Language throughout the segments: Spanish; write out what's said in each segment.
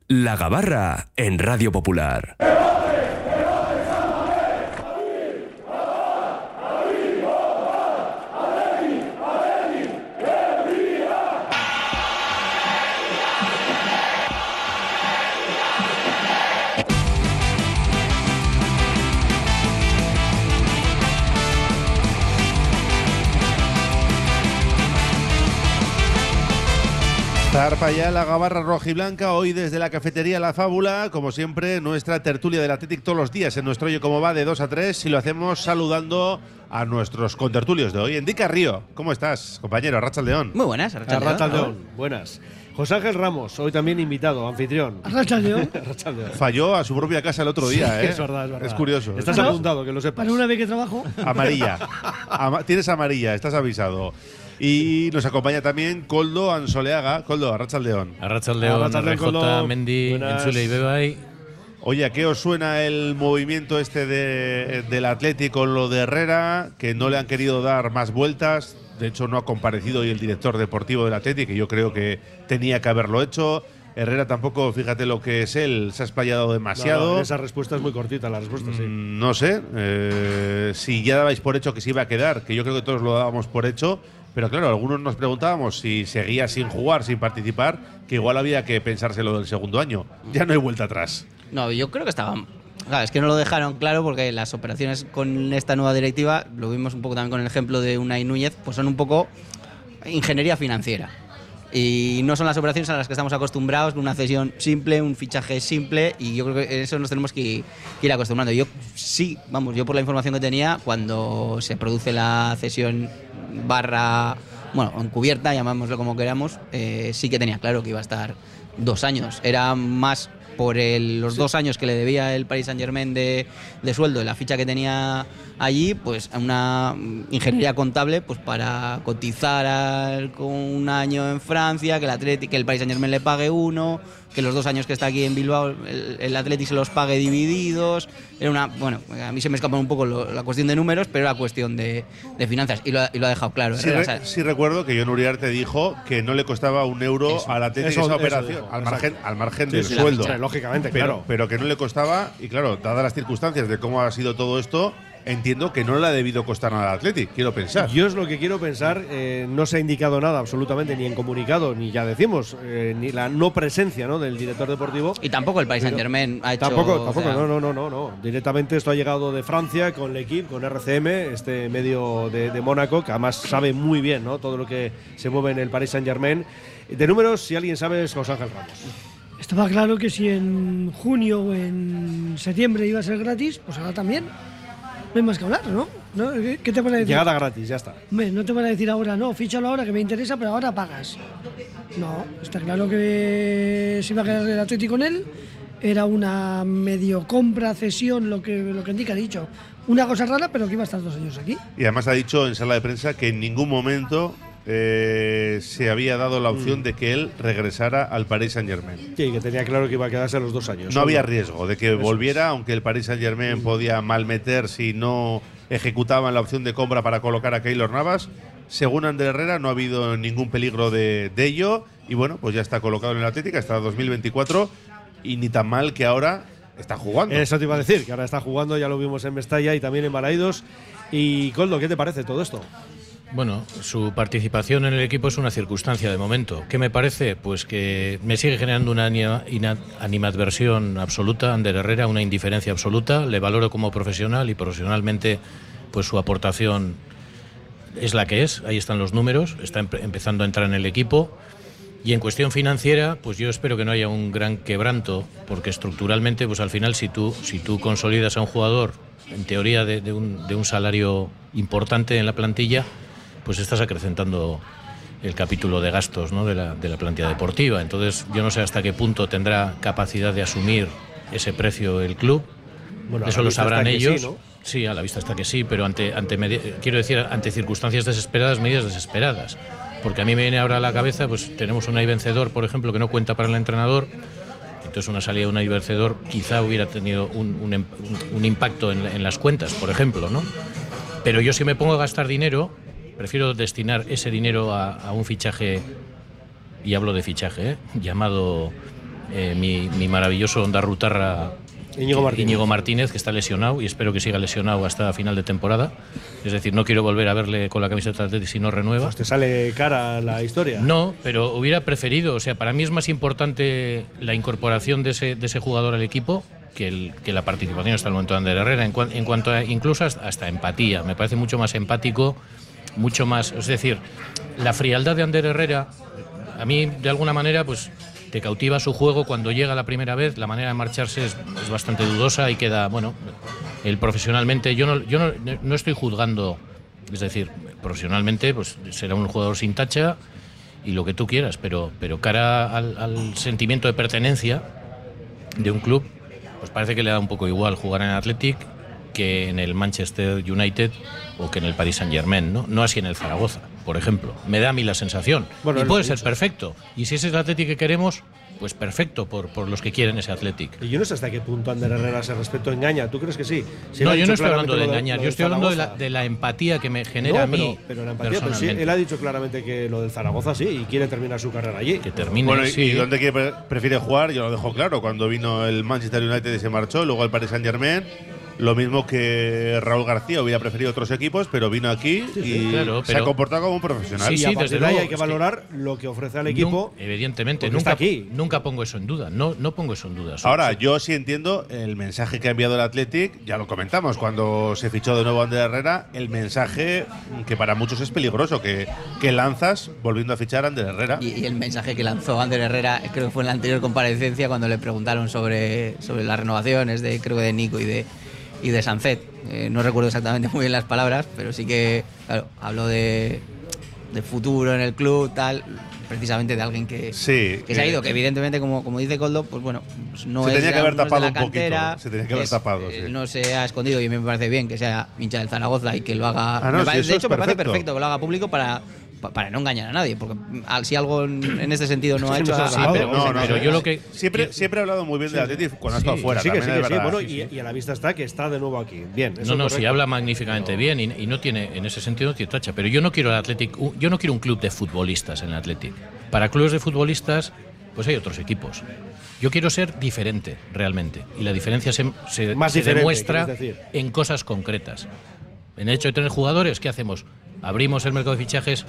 La Gabarra en Radio Popular. Zarpa ya la Gabarra rojiblanca, hoy desde la cafetería La Fábula, como siempre, nuestra tertulia del Athletic todos los días en nuestro Oye Cómo Va de 2 a 3 y lo hacemos saludando a nuestros contertulios de hoy. Endica Río, ¿cómo estás, compañero? Arratsaldeón. Muy buenas, Arratsaldeón. Buenas. José Ángel Ramos, hoy también invitado, anfitrión. Arratsaldeón. Falló a su propia casa el otro día, ¿eh? Es verdad, es verdad. Es curioso. Estás apuntado, que lo sepas. Para una vez que trabajo. Amarilla. Tienes amarilla, estás avisado. Y nos acompaña también Koldo Ansoleaga. Koldo, Arratsaldeón. Arratsaldeón, RJ, Mendy, Enchule y Bebay. Oye, ¿a qué os suena el movimiento este del Atlético con lo de Herrera? Que no le han querido dar más vueltas. De hecho, no ha comparecido hoy el director deportivo del Atlético, que yo creo que tenía que haberlo hecho. Herrera tampoco, fíjate lo que es él, se ha explayado demasiado. No, esa respuesta es muy cortita, la respuesta, sí. No sé, si ya dabais por hecho que se iba a quedar, que yo creo que todos lo dábamos por hecho. Pero claro, algunos nos preguntábamos si seguía sin jugar, sin participar, que igual había que pensárselo del segundo año. Ya no hay vuelta atrás. No, yo creo que estaban. Claro, es que no lo dejaron claro porque las operaciones con esta nueva directiva, lo vimos un poco también con el ejemplo de Unai Núñez, pues son un poco ingeniería financiera. Y no son las operaciones a las que estamos acostumbrados, una cesión simple, un fichaje simple, y yo creo que eso nos tenemos que ir acostumbrando. Yo por la información que tenía, cuando se produce la cesión encubierta, llamámoslo como queramos, sí que tenía claro que iba a estar 2 años. Era más por los 2 años que le debía el Paris Saint-Germain de sueldo, la ficha que tenía allí, pues una ingeniería contable pues para cotizar con 1 año en Francia, que el Paris Saint-Germain le pague 1, que los 2 años que está aquí en Bilbao el Athletic se los pague divididos. Era a mí se me escapa un poco la cuestión de números, pero era cuestión de finanzas, y lo ha dejado claro. Sí, recuerdo que Jon Uriarte dijo que no le costaba 1 euro al Athletic esa operación, al margen del sueldo. Lógicamente, pero que no le costaba, y claro, dadas las circunstancias de cómo ha sido todo esto, entiendo que no le ha debido costar nada al Athletic, quiero pensar. Yo es lo que quiero pensar, no se ha indicado nada absolutamente, ni en comunicado, ni ya decimos, ni la no presencia, ¿no?, del director deportivo. Y tampoco el Paris Saint-Germain ha hecho… Tampoco, no. Directamente esto ha llegado de Francia, con l'Equipe, con RCM, este medio de Mónaco, que además sabe muy bien, ¿no?, todo lo que se mueve en el Paris Saint-Germain. De números, si alguien sabe, es José Ángel Ramos. Estaba claro que si en junio o en septiembre iba a ser gratis, pues ahora también. No hay más que hablar, ¿no? ¿Qué te van a decir? Llegada gratis, ya está. Hombre, no te van a decir ahora, no, fíchalo ahora que me interesa, pero ahora pagas. No, está claro que se iba a quedar el Atlético con él. Era una medio compra, cesión, lo que indica, ha dicho. Una cosa rara, pero que iba a estar 2 años aquí. Y además ha dicho en sala de prensa que en ningún momento se había dado la opción de que él regresara al Paris Saint-Germain. Sí, que tenía claro que iba a quedarse los 2 años. No había riesgo de que volviera, aunque el Paris Saint-Germain podía malmeter si no ejecutaban la opción de compra para colocar a Keylor Navas. Según Ander Herrera, no ha habido ningún peligro de ello. Y bueno, pues ya está colocado en el Atlético hasta 2024. Y ni tan mal que ahora está jugando. Eso te iba a decir, que ahora está jugando, ya lo vimos en Mestalla y también en Balaidos. Y Koldo, ¿qué te parece todo esto? Bueno, su participación en el equipo es una circunstancia de momento. ¿Qué me parece? Pues que me sigue generando una animadversión absoluta, Ander Herrera, una indiferencia absoluta. Le valoro como profesional y profesionalmente pues su aportación es la que es. Ahí están los números, está empezando a entrar en el equipo. Y en cuestión financiera, pues yo espero que no haya un gran quebranto, porque estructuralmente, pues al final si tú consolidas a un jugador, en teoría de un salario importante en la plantilla, pues estás acrecentando el capítulo de gastos, ¿no?, de la plantilla deportiva. Entonces yo no sé hasta qué punto tendrá capacidad de asumir ese precio el club. Bueno, eso lo sabrán ellos. Sí, ¿no? Sí, a la vista está que sí, pero ante circunstancias desesperadas, medidas desesperadas. Porque a mí me viene ahora a la cabeza, pues tenemos un Unai Vencedor, por ejemplo, que no cuenta para el entrenador. Entonces una salida de Unai Vencedor quizá hubiera tenido un impacto en las cuentas, por ejemplo, ¿no? Pero yo, si me pongo a gastar dinero, prefiero destinar ese dinero a un fichaje, y hablo de fichaje, llamado mi maravilloso ondarrutarra Íñigo Martínez, que está lesionado y espero que siga lesionado hasta final de temporada. Es decir, no quiero volver a verle con la camiseta del Atleti si no renueva. Pues te sale cara la historia. No, pero hubiera preferido, o sea, para mí es más importante la incorporación de ese jugador al equipo que la participación hasta el momento de Ander Herrera, en cuanto a incluso hasta empatía. Me parece mucho más empático, mucho más, es decir, la frialdad de Ander Herrera, a mí de alguna manera pues te cautiva su juego cuando llega la primera vez. La manera de marcharse es bastante dudosa y queda, bueno, él profesionalmente, yo no estoy juzgando, es decir, profesionalmente pues será un jugador sin tacha y lo que tú quieras, pero cara al sentimiento de pertenencia de un club, pues parece que le da un poco igual jugar en el Athletic que en el Manchester United o que en el Paris Saint-Germain, no así en el Zaragoza, por ejemplo. Me da a mí la sensación. Bueno, y puede ser perfecto. Y si ese es el Athletic que queremos, pues perfecto por los que quieren ese Athletic. Y yo no sé hasta qué punto Ander Herrera ese respecto engaña. ¿Tú crees que sí? No, yo no estoy hablando de engañar. Yo estoy hablando de la empatía que me genera a mí. Pero la empatía, pero sí, él ha dicho claramente que lo del Zaragoza sí y quiere terminar su carrera allí. Que termine. Bueno, sí. ¿y dónde prefiere jugar? Yo lo dejo claro. Cuando vino el Manchester United y se marchó, luego el Paris Saint-Germain. Lo mismo que Raúl García hubiera preferido otros equipos, pero vino aquí y claro, se ha comportado como un profesional. Y a partir de ahí hay que valorar lo que ofrece al equipo. Evidentemente, nunca pongo eso en duda. No pongo eso en duda. Ahora, yo sí entiendo el mensaje que ha enviado el Athletic, ya lo comentamos cuando se fichó de nuevo Ander Herrera, el mensaje que para muchos es peligroso, que lanzas volviendo a fichar a Ander Herrera. Y el mensaje que lanzó Ander Herrera, creo que fue en la anterior comparecencia, cuando le preguntaron sobre las renovaciones de Nico y de Sancet. No recuerdo exactamente muy bien las palabras, pero sí que, claro, habló de futuro en el club, tal, precisamente de alguien que se ha ido, que evidentemente, como dice Koldo, pues bueno, pues no se es tenía que haber tapado de la cantera, se tenía que haber tapado, sí. No se ha escondido y me parece bien que sea hincha del Zaragoza y que lo haga. No, de hecho, me parece perfecto que lo haga público para no engañar a nadie, porque si algo en este sentido no ha hecho. Pero yo lo que siempre he hablado muy bien de Athletic cuando ha estado fuera. Sí, bueno, sí. Y a la vista está que está de nuevo aquí. Bien. Sí habla magníficamente bien y no tiene, en ese sentido, no tiene tacha. Pero yo no quiero el Athletic, yo no quiero un club de futbolistas en el Athletic. Para clubes de futbolistas, pues hay otros equipos. Yo quiero ser diferente, realmente. Y la diferencia se demuestra en cosas concretas. En el hecho de tener jugadores, ¿qué hacemos? Abrimos el mercado de fichajes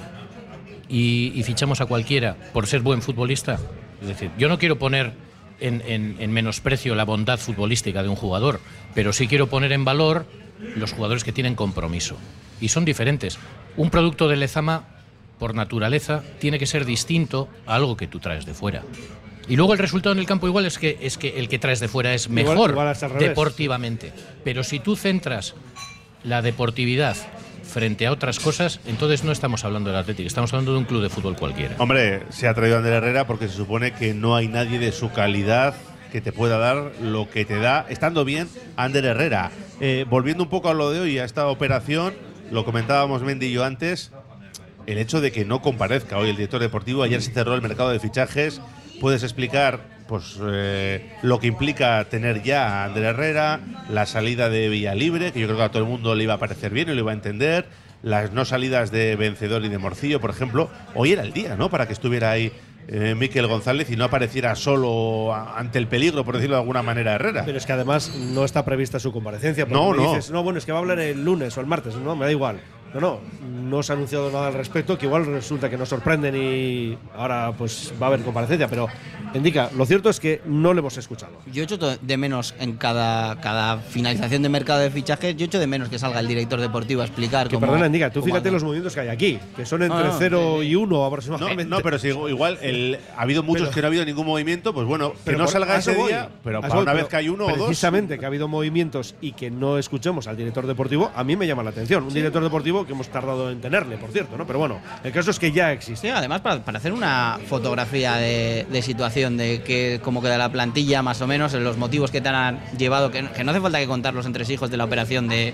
y fichamos a cualquiera por ser buen futbolista. Es decir, yo no quiero poner en menosprecio la bondad futbolística de un jugador, pero sí quiero poner en valor los jugadores que tienen compromiso. Y son diferentes. Un producto de Lezama, por naturaleza, tiene que ser distinto a algo que tú traes de fuera. Y luego el resultado en el campo igual es que el que traes de fuera es mejor igual deportivamente. Pero si tú centras la deportividad frente a otras cosas, entonces no estamos hablando del Athletic, estamos hablando de un club de fútbol cualquiera. Hombre, se ha traído a Ander Herrera porque se supone que no hay nadie de su calidad que te pueda dar lo que te da, estando bien, Ander Herrera. Volviendo un poco a lo de hoy, a esta operación, lo comentábamos Mendy y yo antes, el hecho de que no comparezca hoy el director deportivo. Ayer se cerró el mercado de fichajes. ¿Puedes explicar pues lo que implica tener ya a Ander Herrera, la salida de Villalibre, que yo creo que a todo el mundo le iba a parecer bien y lo iba a entender, las no salidas de Vencedor y de Morcillo, por ejemplo? Hoy era el día, ¿no?, para que estuviera ahí Mikel González y no apareciera solo ante el peligro, por decirlo de alguna manera, Herrera. Pero es que además no está prevista su comparecencia. No. Dices, bueno, es que va a hablar el lunes o el martes. No, me da igual. No se ha anunciado nada al respecto, que igual resulta que nos sorprenden y ahora pues va a haber comparecencia, pero indica, lo cierto es que no lo hemos escuchado. Yo echo de menos en cada finalización de mercado de fichajes, yo echo de menos que salga el director deportivo a explicar que perdona, indica, tú fíjate los movimientos que hay aquí, que son entre 0 y 1 aproximadamente. No, pero si igual ha habido muchos que no ha habido ningún movimiento, pues bueno, que no salga ese día, pero para una vez que hay uno o dos. Precisamente que ha habido movimientos y que no escuchemos al director deportivo, a mí me llama la atención. Un director deportivo que hemos tardado en tenerle, por cierto, ¿no? Pero bueno, el caso es que ya existe. Sí, además para hacer una fotografía de situación de cómo queda la plantilla, más o menos, los motivos que te han llevado, que no hace falta que contar los entresijos de la operación de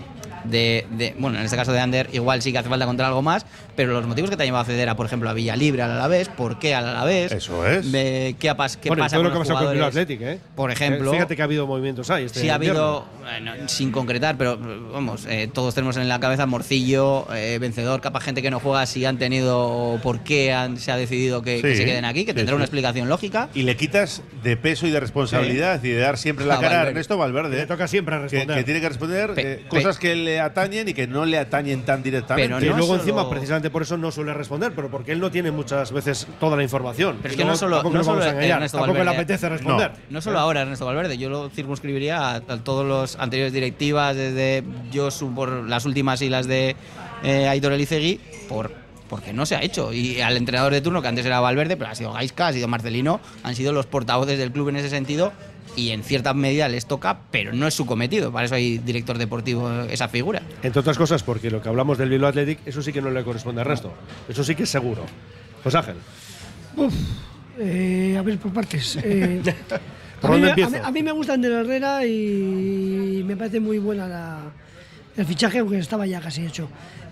bueno, en este caso de Ander, igual sí que hace falta contar algo más, pero los motivos que te han llevado a ceder a, por ejemplo, a Villalibre, al Alavés, ¿por qué al Alavés? Eso es. ¿Qué pasa Bueno, y todo con lo que los pasa con el jugadores? Athletic, Por ejemplo. Fíjate que ha habido movimientos ahí. Sí, ha habido, bueno, sin concretar, pero vamos, todos tenemos en la cabeza Morcillo, vencedor, capaz gente que no juega, si han tenido, por qué se ha decidido que se queden aquí, que tendrá una explicación lógica. Y le quitas de peso y de responsabilidad y de dar siempre la cara a Ernesto Valverde. Le toca siempre responder. Que tiene que responder cosas que le atañen y que no le atañen tan directamente. Pero Y no luego solo- encima, precisamente por eso no suele responder, pero porque él no tiene muchas veces toda la información. Pero es Y que luego no solo, tampoco no nos solo vamos a engañar, Ernesto tampoco le Valverde, apetece responder. no solo ahora Ernesto Valverde, yo lo circunscribiría a todos los anteriores directivas, desde Josu por las últimas y las de Aitor Elizegui, porque no se ha hecho. Y al entrenador de turno, que antes era Valverde, pero ha sido Gaisca, ha sido Marcelino, han sido los portavoces del club en ese sentido, y en cierta medida les toca, pero no es su cometido. Para eso hay director deportivo, esa figura. Entre otras cosas, porque lo que hablamos del Bilbao Athletic, eso sí que no le corresponde al resto. Eso sí que es seguro. José Ángel. A ver, por partes. ¿Por dónde empiezo? A mí me gusta Ander Herrera y me parece muy buena el fichaje, aunque estaba ya casi hecho.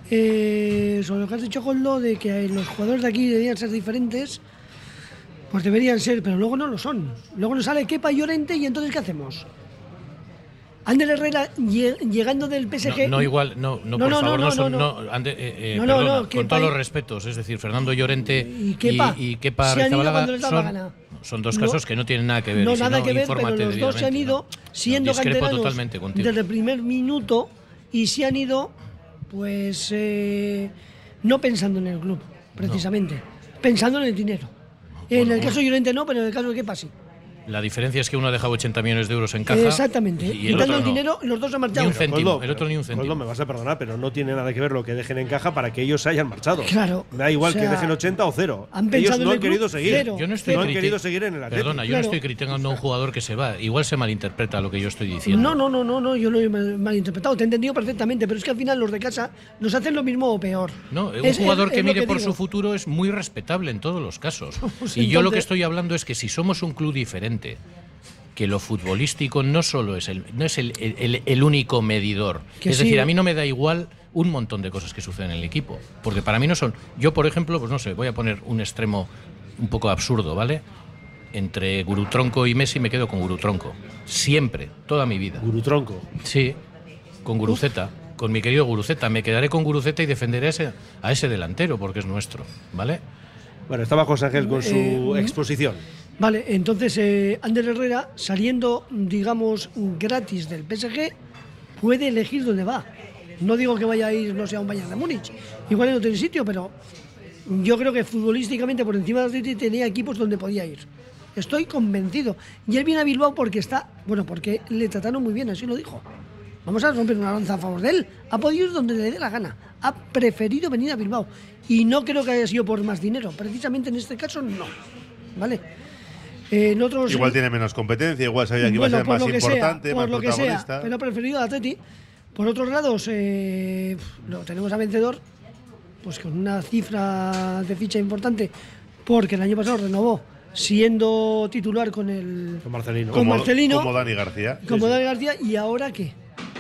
Sobre lo que has dicho, Goldo, de que los jugadores de aquí deberían ser diferentes, pues deberían ser, pero luego no lo son. Luego nos sale Kepa y Llorente, y entonces ¿qué hacemos? Ander Herrera llegando del PSG. No, igual, no, por favor, no son. Perdona, con todos los respetos, es decir, Fernando Llorente y Kepa se han ido Arrizabalaga cuando les da la gana. son dos casos que no tienen nada que ver. No, y si nada que ver, pero infórmate los dos se han debidamente, ido ¿no? siendo Discrepo canteranos totalmente contigo. desde el primer minuto, y se han ido, pues, no pensando en el club, precisamente, pensando en el dinero. En el caso de Llorente no, pero en el caso de Kepa sí. La diferencia es que uno ha dejado 80 millones de euros en caja. Exactamente. Y el Quitando otro el no. dinero, los dos han Ni marchado. un céntimo, Coldo, el otro ni un céntimo. Coldo, me vas a perdonar, pero no tiene nada que ver lo que dejen en caja para que ellos se hayan marchado. Claro. Me da igual O sea, que dejen 80 o 0. han pensado Ellos no en el han querido club, seguir. cero. Yo no estoy No han querido seguir en el Atlético. Perdona, yo Claro. no estoy criticando a un jugador que se va. Igual se malinterpreta lo que yo estoy diciendo. No, yo lo he malinterpretado, te he entendido perfectamente, pero es que al final los de casa nos hacen lo mismo o peor. No, un Es jugador que lo mire por digo. su futuro es muy respetable en todos los casos. Pues Y yo lo que entonces- estoy hablando es que si somos un club diferente, que lo futbolístico no solo es el único medidor. Que Es sí. decir, a mí no me da igual un montón de cosas que suceden en el equipo, porque para mí no son. Yo, por ejemplo, pues no sé, voy a poner un extremo un poco absurdo, ¿vale? Entre Gurutronco y Messi me quedo con Gurutronco. Siempre, toda mi vida. Gurutronco. Sí, con Guruceta, con mi querido Guruceta. Me quedaré con Guruceta y defenderé a ese delantero porque es nuestro, ¿vale? Bueno, estaba José Ángel con su exposición. Vale, entonces Ander Herrera, saliendo, digamos, gratis del PSG, puede elegir dónde va. No digo que vaya a ir, no sé, a un Bayern de Múnich, igual en otro sitio, pero yo creo que futbolísticamente por encima de Atleti tenía equipos donde podía ir. Estoy convencido. Y él viene a Bilbao porque porque le trataron muy bien, así lo dijo. Vamos a romper una lanza a favor de él. Ha podido ir donde le dé la gana. Ha preferido venir a Bilbao. Y no creo que haya sido por más dinero. Precisamente en este caso, no. ¿Vale? En otros, Igual tiene menos competencia, igual sabía que iba a ser por más lo que importante, sea, más por lo que sea, protagonista. pero ha preferido a Atleti. Por otros lados, lo tenemos a Vencedor, pues con una cifra de ficha importante, porque el año pasado renovó, siendo titular con Marcelino. con Marcelino, como Dani García. como Dani García, ¿y ahora qué?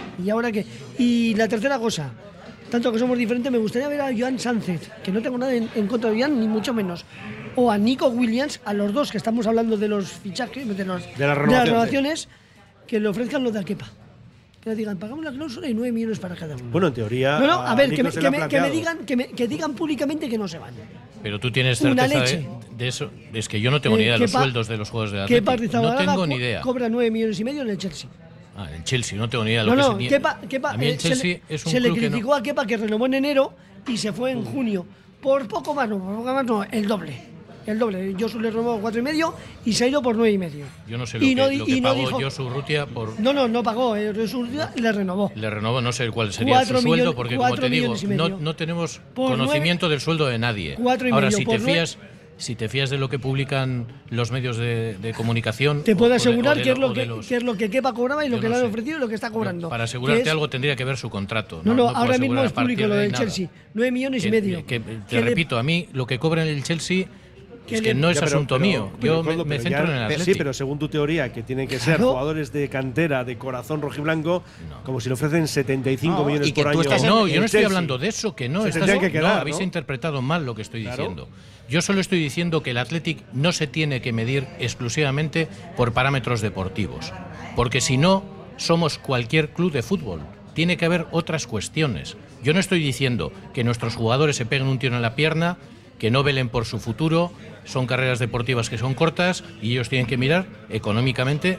Y la tercera cosa, tanto que somos diferentes, me gustaría ver a Joan Sánchez, que no tengo nada en contra de Joan, ni mucho menos, o a Nico Williams, a los dos que estamos hablando de los fichajes, de las renovaciones, que le ofrezcan lo de Kepa. Que le digan, pagamos la cláusula y 9 millones para cada uno. Bueno, en teoría. No, a ver, Nico se le ha planteado. que digan públicamente que no se van. Pero tú tienes Una certeza leche. de eso. Es que yo no tengo ni idea de los Kepa- sueldos de los juegos de Kepa Atlético. No Arrizabalaga tengo ni idea. cobra 9 millones y medio en el Chelsea. Ah, el Chelsea, no tengo ni idea de lo No, que Kepa, a mí el Chelsea es un se le club que no- criticó a Kepa que renovó en enero y se fue en junio. Por poco más, no, el doble. El doble. Josu le renovó 4,5 y se ha ido por 9,5. Yo no sé lo Y que no pagó dijo- Josu Urrutia por. No pagó. Josu le renovó. Le renovó, no sé cuál sería 4 su sueldo, millones- porque como 4 te digo, millones y medio. no tenemos Por conocimiento del sueldo de nadie. 4,5 Ahora, si por te fías de lo que publican los medios de comunicación. Te puedo o de- asegurar o de que es lo- lo o de que, los- que es lo que Kepa cobraba y lo Yo que no le han sé. ofrecido y lo que está cobrando. Para Que asegurarte es- algo tendría que ver su contrato. No, puedo ahora mismo asegurar es a partir público lo de del nada. Chelsea. 9 millones y medio. Te Que le- repito, a mí lo que cobra en el Chelsea que Es que le- no es Ya, asunto mío. Yo Coldo, me pero centro ya- en el Atleti. Sí, pero según tu teoría, que tienen que ser Claro. jugadores de cantera, de corazón rojiblanco, como si le ofrecen 75 No, millones y que por tú año. estás No, en yo no estoy Chelsea. hablando de eso, que no. Se estás- tendrían que quedar, no, habéis ¿no? interpretado mal lo que estoy Claro. diciendo. Yo solo estoy diciendo que el Athletic no se tiene que medir exclusivamente por parámetros deportivos, porque si no, somos cualquier club de fútbol. Tiene que haber otras cuestiones. Yo no estoy diciendo que nuestros jugadores se peguen un tiro en la pierna, que no velen por su futuro, son carreras deportivas que son cortas y ellos tienen que mirar económicamente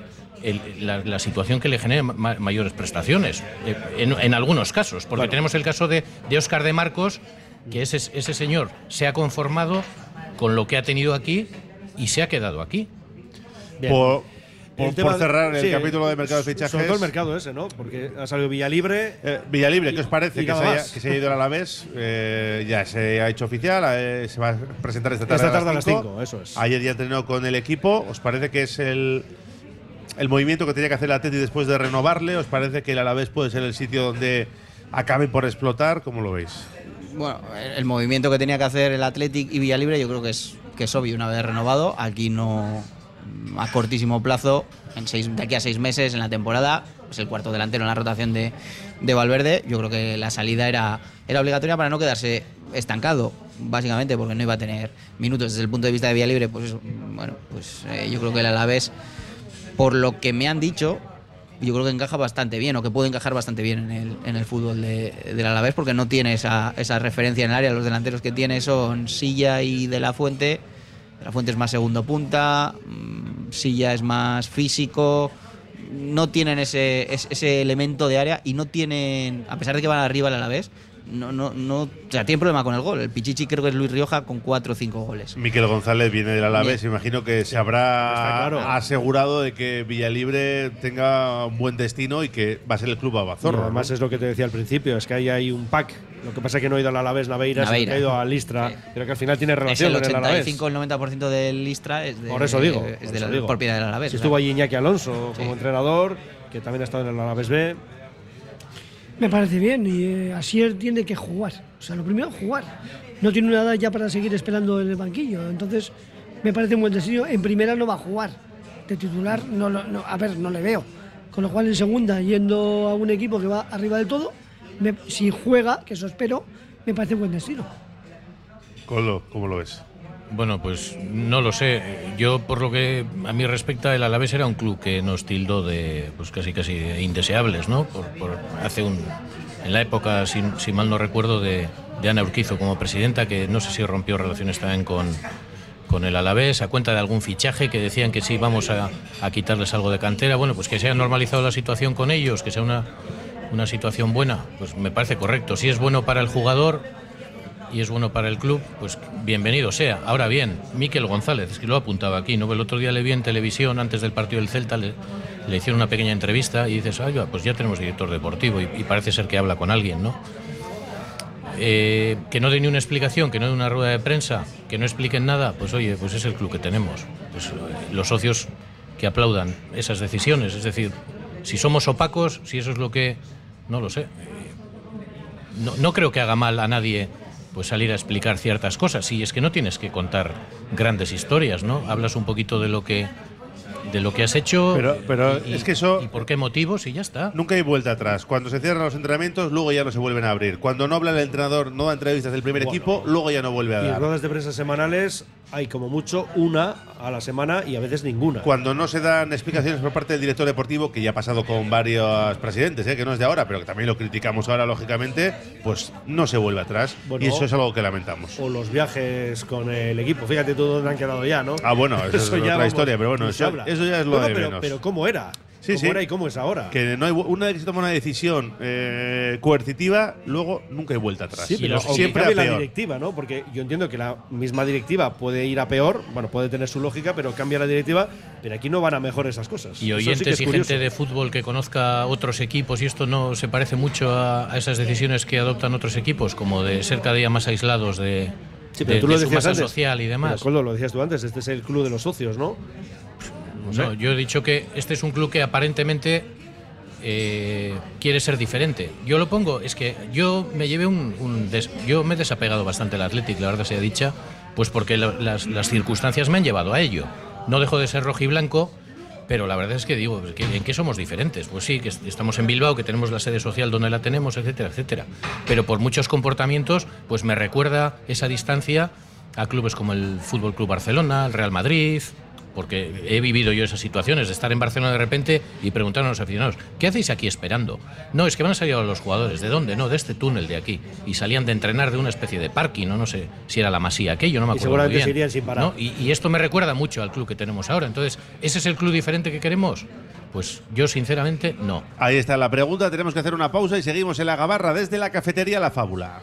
la situación que le genere mayores prestaciones, en algunos casos, porque tenemos el caso de Óscar de Marcos, que ese señor se ha conformado con lo que ha tenido aquí y se ha quedado aquí. Bien. Por El tema cerrar el sí, capítulo de mercado de fichajes. Sobre todo el mercado ese, ¿no? Porque ha salido Villalibre. Villalibre, ¿qué os parece? y Que nada más. se haya ido al Alavés, ya se ha hecho oficial, se va a presentar esta tarde, a las 5, eso es. Ayer ya entrenó con el equipo. ¿Os parece que es el movimiento que tenía que hacer el Atleti después de renovarle? ¿Os parece que el Alavés puede ser el sitio donde acabe por explotar? ¿Cómo lo veis? Bueno, el movimiento que tenía que hacer el Athletic y Villalibre yo creo que es obvio una vez renovado. Aquí no, a cortísimo plazo, de aquí a 6 meses en la temporada, es el cuarto delantero en la rotación de Valverde. Yo creo que la salida era obligatoria para no quedarse estancado, básicamente, porque no iba a tener minutos. Desde el punto de vista de Villalibre, pues eso, bueno, pues yo creo que el Alavés, por lo que me han dicho, yo creo que encaja bastante bien, o que puede encajar bastante bien en el fútbol del Alavés, porque no tiene esa referencia en el área. Los delanteros que tiene son Silla y De La Fuente. De La Fuente es más segundo punta, Silla es más físico. No tienen ese elemento de área y no tienen, a pesar de que van arriba el Alavés, o sea, tienen problema con el gol. El Pichichi creo que es Luis Rioja con 4 o 5 goles. Miquel González viene del Alavés, imagino que se habrá Está claro. asegurado de que Villalibre tenga un buen destino y que va a ser el club Y Abazorro. además ¿no? es lo que te decía al principio, es que ahí hay un pack. Lo que pasa es que no ha ido al Alavés Naveiras, sino que ha ido a Listra, Sí. pero que al final tiene Es relación el con el Alavés. 85 o el 90% del Listra es de, Por eso digo. es por de eso la digo. propiedad del Alavés. Si o sea. estuvo allí Iñaki Alonso como Sí. entrenador, que también ha estado en el Alavés B. Me parece bien y Asier tiene que jugar. O sea, lo primero, jugar. No tiene una edad ya para seguir esperando en el banquillo. Entonces, me parece un buen destino. En primera no va a jugar. De titular, no le veo. Con lo cual, en segunda, yendo a un equipo que va arriba del todo, si juega, que eso espero, me parece un buen destino. Coldo, ¿cómo lo ves? Bueno, pues no lo sé. Yo, por lo que a mí respecta, el Alavés era un club que nos tildó de pues casi indeseables, ¿no? En la época, si mal no recuerdo, de Ana Urquizo como presidenta, que no sé si rompió relaciones también con el Alavés, a cuenta de algún fichaje que decían que sí, vamos a quitarles algo de cantera. Bueno, pues que se haya normalizado la situación con ellos, que sea una situación buena, pues me parece correcto. Si es bueno para el jugador y es bueno para el club, pues bienvenido sea. Ahora bien, Miquel González, es que lo apuntaba aquí, ¿no? El otro día le vi en televisión, antes del partido del Celta, le hicieron una pequeña entrevista y dices, pues ya tenemos director deportivo y parece ser que habla con alguien, ¿no? Que no dé ni una explicación, que no dé una rueda de prensa, que no expliquen nada, pues oye, pues es el club que tenemos. Pues los socios que aplaudan esas decisiones, es decir, si somos opacos, si eso es lo que... No lo sé. No creo que haga mal a nadie pues salir a explicar ciertas cosas. Sí, es que no tienes que contar grandes historias, ¿no? Hablas un poquito de lo que has hecho, Pero es que eso y por qué motivos y ya está. nunca hay vuelta atrás. Cuando se cierran los entrenamientos, luego ya no se vuelven a abrir. Cuando no habla el entrenador, no da entrevistas del primer equipo, luego ya no vuelve a Y dar. ruedas de prensa semanales hay como mucho una a la semana y a veces ninguna. Cuando no se dan explicaciones por parte del director deportivo, que ya ha pasado con varios presidentes, que no es de ahora, pero que también lo criticamos ahora, lógicamente, pues no se vuelve atrás. Bueno, y eso es algo que lamentamos. O los viajes con el equipo. Fíjate tú dónde han quedado ya, ¿no? Ah, bueno, eso es ya, otra vamos, historia, pero bueno, ni se eso habla. ya es lo Bueno, de pero, menos. pero ¿cómo era? Sí, ¿Cómo sí. era y cómo es ahora? Que no hay, una vez que se toma una decisión coercitiva, luego nunca hay vuelta atrás. Sí, pero aunque siempre a cambie la peor. directiva, ¿no? Porque yo entiendo que la misma directiva puede ir a peor, bueno, puede tener su lógica, pero cambia la directiva, pero aquí no van a mejor esas cosas. Y Eso sí oyentes que es y curioso. gente de fútbol que conozca otros equipos, y esto no se parece mucho a esas decisiones que adoptan otros equipos, como de ser cada día más aislados de, Sí, pero de- tú lo de su decías masa antes. social y demás. Pero, Coldo, lo decías tú antes, este es el club de los socios, ¿no? No, yo he dicho que este es un club que aparentemente quiere ser diferente. Yo lo pongo, es que yo me llevé yo me he desapegado bastante del Athletic, la verdad sea dicha, Pues porque las circunstancias me han llevado a ello. No dejo de ser rojiblanco, pero la verdad es que digo, ¿en qué somos diferentes? Pues sí, que estamos en Bilbao, que tenemos la sede social donde la tenemos, etcétera, etcétera. Pero por muchos comportamientos, pues me recuerda esa distancia a clubes como el Fútbol Club Barcelona, el Real Madrid, porque he vivido yo esas situaciones de estar en Barcelona de repente y preguntar a los aficionados, ¿qué hacéis aquí esperando? No, es que van a salir los jugadores. ¿De dónde? No, de este túnel de aquí. Y salían de entrenar de una especie de parking, no sé si era la Masía aquello, no me acuerdo muy bien. Y seguramente se irían sin parar. ¿No? Y esto me recuerda mucho al club que tenemos ahora. Entonces, ¿ese es el club diferente que queremos? Pues yo sinceramente no. Ahí está la pregunta, tenemos que hacer una pausa y seguimos en la Gabarra desde la cafetería La Fábula.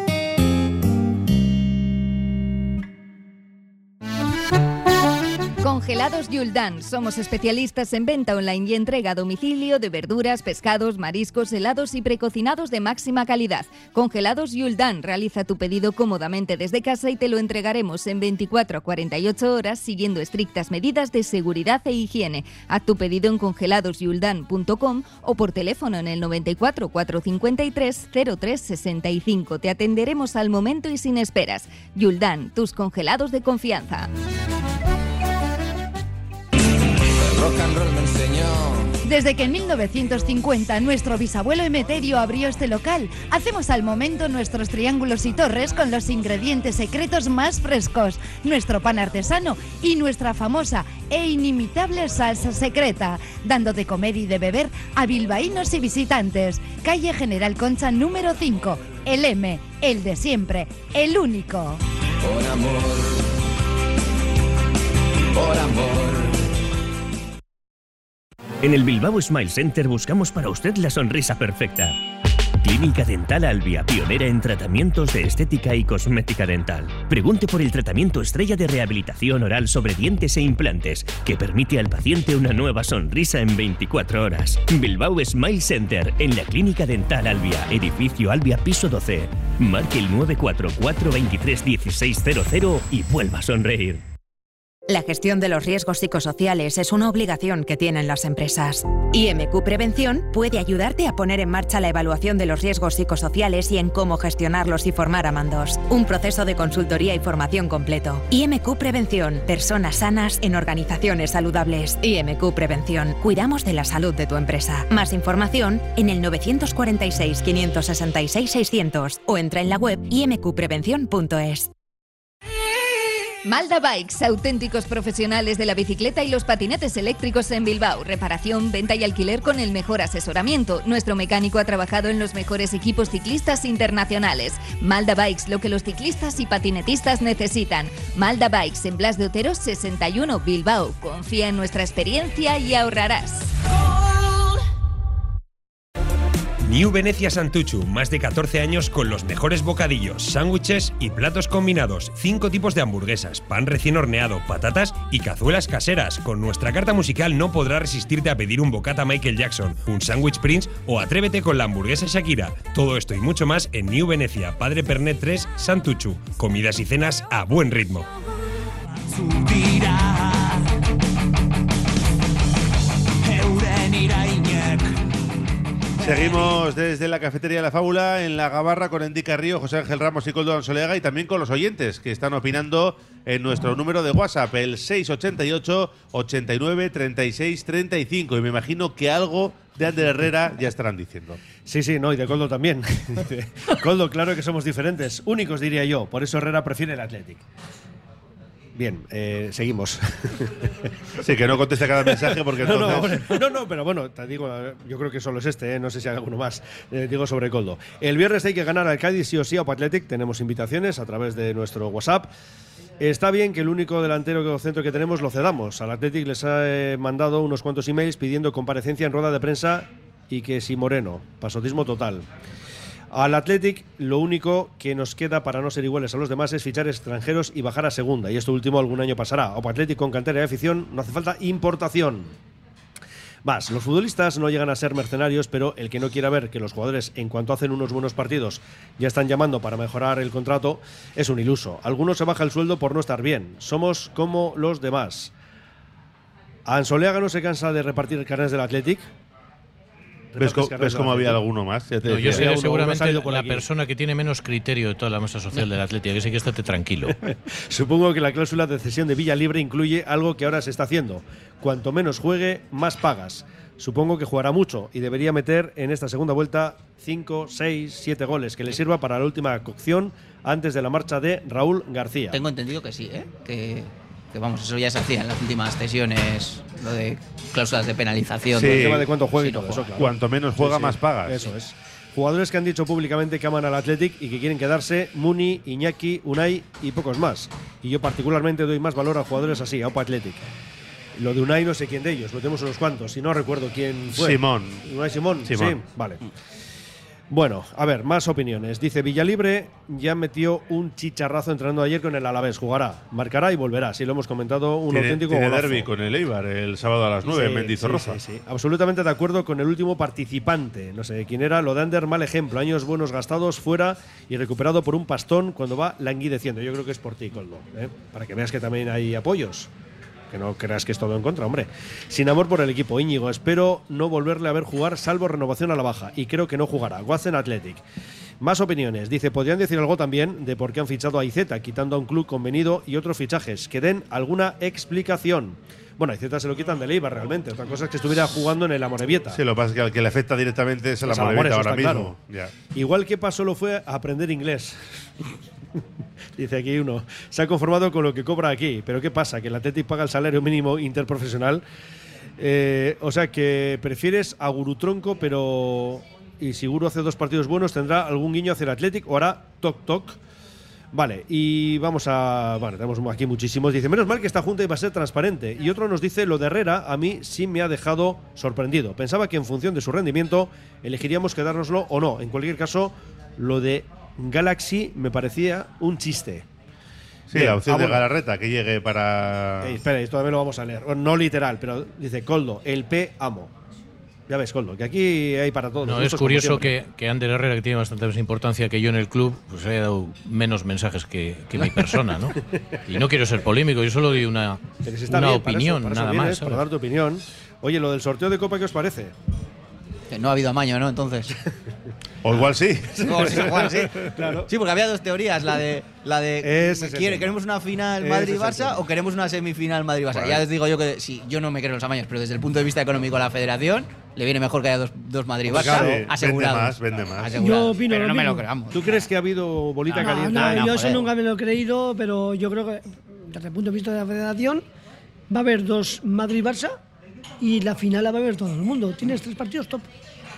Congelados Yuldan. Somos especialistas en venta online y entrega a domicilio de verduras, pescados, mariscos, helados y precocinados de máxima calidad. Congelados Yuldan. Realiza tu pedido cómodamente desde casa y te lo entregaremos en 24 a 48 horas siguiendo estrictas medidas de seguridad e higiene. Haz tu pedido en congeladosyuldan.com o por teléfono en el 94 453 0365. Te atenderemos al momento y sin esperas. Yuldan, tus congelados de confianza. Rock and roll me enseñó. Desde que en 1950 nuestro bisabuelo Emeterio abrió este local, hacemos al momento nuestros triángulos y torres con los ingredientes secretos más frescos, nuestro pan artesano y nuestra famosa e inimitable salsa secreta, dando de comer y de beber a bilbaínos y visitantes. Calle General Concha número 5, el M, el de siempre, el único. Por amor, por amor. En el Bilbao Smile Center buscamos para usted la sonrisa perfecta. Clínica Dental Albia, pionera en tratamientos de estética y cosmética dental. Pregunte por el tratamiento estrella de rehabilitación oral sobre dientes e implantes, que permite al paciente una nueva sonrisa en 24 horas. Bilbao Smile Center, en la Clínica Dental Albia, edificio Albia, piso 12. Marque el 944231600 y vuelva a sonreír. La gestión de los riesgos psicosociales es una obligación que tienen las empresas. IMQ Prevención puede ayudarte a poner en marcha la evaluación de los riesgos psicosociales y en cómo gestionarlos y formar a mandos. Un proceso de consultoría y formación completo. IMQ Prevención. Personas sanas en organizaciones saludables. IMQ Prevención. Cuidamos de la salud de tu empresa. Más información en el 946 566 600 o entra en la web imqprevención.es. Malda Bikes, auténticos profesionales de la bicicleta y los patinetes eléctricos en Bilbao. Reparación, venta y alquiler con el mejor asesoramiento. Nuestro mecánico ha trabajado en los mejores equipos ciclistas internacionales. Malda Bikes, lo que los ciclistas y patinetistas necesitan. Malda Bikes, en Blas de Otero 61, Bilbao. Confía en nuestra experiencia y ahorrarás. New Venecia Santuchu, más de 14 años con los mejores bocadillos, sándwiches y platos combinados, 5 tipos de hamburguesas, pan recién horneado, patatas y cazuelas caseras. Con nuestra carta musical no podrás resistirte a pedir un bocata Michael Jackson, un sándwich Prince o atrévete con la hamburguesa Shakira. Todo esto y mucho más en New Venecia, Padre Pernet 3, Santuchu. Comidas y cenas a buen ritmo. Seguimos desde la cafetería La Fábula en la Gabarra con Endica Río, José Ángel Ramos y Koldo Ansoleaga, y también con los oyentes que están opinando en nuestro número de WhatsApp, el 688 89 36 35. Y me imagino que algo de Ander Herrera ya estarán diciendo. Sí, no, y de Koldo también. Koldo, claro que somos diferentes, únicos diría yo, por eso Herrera prefiere el Athletic. Bien, seguimos. Sí, que no conteste cada mensaje porque entonces… No, pero bueno, te digo, yo creo que solo es este, no sé si hay alguno más. Digo sobre Koldo. El viernes hay que ganar al Cádiz sí o sí a Opa Athletic. Tenemos invitaciones a través de nuestro WhatsApp. Está bien que el único delantero centro que tenemos lo cedamos. Al Athletic les ha mandado unos cuantos emails pidiendo comparecencia en rueda de prensa y que si Moreno, pasotismo total. Al Athletic lo único que nos queda para no ser iguales a los demás es fichar extranjeros y bajar a segunda, y esto último algún año pasará. Opa Athletic con cantera y afición, no hace falta importación. Más, los futbolistas no llegan a ser mercenarios, pero el que no quiera ver que los jugadores, en cuanto hacen unos buenos partidos, ya están llamando para mejorar el contrato, es un iluso. Algunos se baja el sueldo por no estar bien. Somos como los demás. ¿Ansoleaga no se cansa de repartir carnes del Athletic? ¿Ves cómo había alguno más? Ya te No, decía. yo sería uno seguramente salido por la aquí. persona que tiene menos criterio de toda la masa social del Atlético, que sí que estate tranquilo. Supongo que la cláusula de cesión de Villalibre incluye algo que ahora se está haciendo. Cuanto menos juegue, más pagas. Supongo que jugará mucho y debería meter en esta segunda vuelta 5, 6, 7 goles, que le sirva para la última cocción antes de la marcha de Raúl García. Tengo entendido que sí, ¿eh? Que vamos, eso ya se hacía en las últimas sesiones, lo de cláusulas de penalización. Sí. El tema de cuánto juega y Sí, no todo eso, juega. claro. Cuanto menos juega, más pagas. Eso es. Jugadores que han dicho públicamente que aman al Athletic y que quieren quedarse: Muni, Iñaki, Unai y pocos más. Y yo particularmente doy más valor a jugadores así, a Opa Athletic. Lo de Unai no sé quién de ellos, lo tenemos unos cuantos, si no recuerdo quién fue. Simón. Unai Simón. Simón. Sí, vale. Bueno, a ver, más opiniones. Dice Villalibre ya metió un chicharrazo entrenando ayer con el Alavés. Jugará, marcará y volverá. Sí, lo hemos comentado, un auténtico tiene golazo. derbi con el Eibar el sábado a las 9 en Sí, Mendizorroza. sí. Absolutamente de acuerdo con el último participante. No sé quién era. Lo de Ander, mal ejemplo. Años buenos gastados fuera y recuperado por un pastón cuando va languideciendo. Yo creo que es por ti, Coldo, ¿eh? Para que veas que también hay apoyos. Que no creas que es todo en contra, hombre. Sin amor por el equipo, Íñigo. Espero no volverle a ver jugar, salvo renovación a la baja. Y creo que no jugará. Guazen Athletic. Más opiniones. Dice, podrían decir algo también de por qué han fichado a Iceta, quitando a un club convenido y otros fichajes. Que den alguna explicación. Bueno, a Iceta se lo quitan de Eibar realmente. Otra cosa es que estuviera jugando en el Amorebieta. Sí, lo que pasa es que al que le afecta directamente es el Es al Amorebieta Amores, ahora está mismo. claro. Ya. Igual que pasó lo fue a aprender inglés. Dice aquí uno, se ha conformado con lo que cobra aquí, pero ¿qué pasa? Que el Athletic paga el salario mínimo interprofesional, o sea que prefieres a Gurutronco, pero y si Guru hace 2 partidos buenos tendrá algún guiño hacia el Athletic o hará toc. Vale, y vamos a... Bueno, tenemos aquí muchísimos. Dice, menos mal que esta junta iba a ser transparente. Y otro nos dice, lo de Herrera a mí sí me ha dejado sorprendido. Pensaba que en función de su rendimiento elegiríamos quedárnoslo o no. En cualquier caso, lo de Galaxy me parecía un chiste. Sí, Bien, la opción de bueno. Galarreta que llegue para… Espera, esto también lo vamos a leer. Bueno, no literal, pero dice Coldo, el P amo. Ya ves, Coldo, que aquí hay para todos. No, es curioso que Ander Herrera, que tiene bastante más importancia que yo en el club, pues haya dado menos mensajes que mi persona, ¿no? Y no quiero ser polémico, yo solo doy una opinión, para eso nada vienes, más. para ¿sabes? dar tu opinión. Oye, lo del sorteo de Copa, ¿qué os parece? Que no ha habido amaño, ¿no? Entonces. O igual sí. O sí, igual sí. Claro. Sí, porque había 2 teorías, la de Ese es el tema. ¿queremos una final Ese es el Madrid-Barça tema. o queremos una semifinal Madrid-Barça? Vale. Ya os digo yo que sí, yo no me creo en los amaños, pero desde el punto de vista económico a la federación le viene mejor que haya dos Madrid-Barça Claro, asegurados. vende más. Asegurados. Yo opino pero lo no me mismo. lo creamos. ¿Tú crees que ha habido bolita No, caliente? no, yo joder. eso nunca me lo he creído, pero yo creo que desde el punto de vista de la federación va a haber 2 Madrid-Barça y la final la va a ver todo el mundo. Tienes 3 partidos top.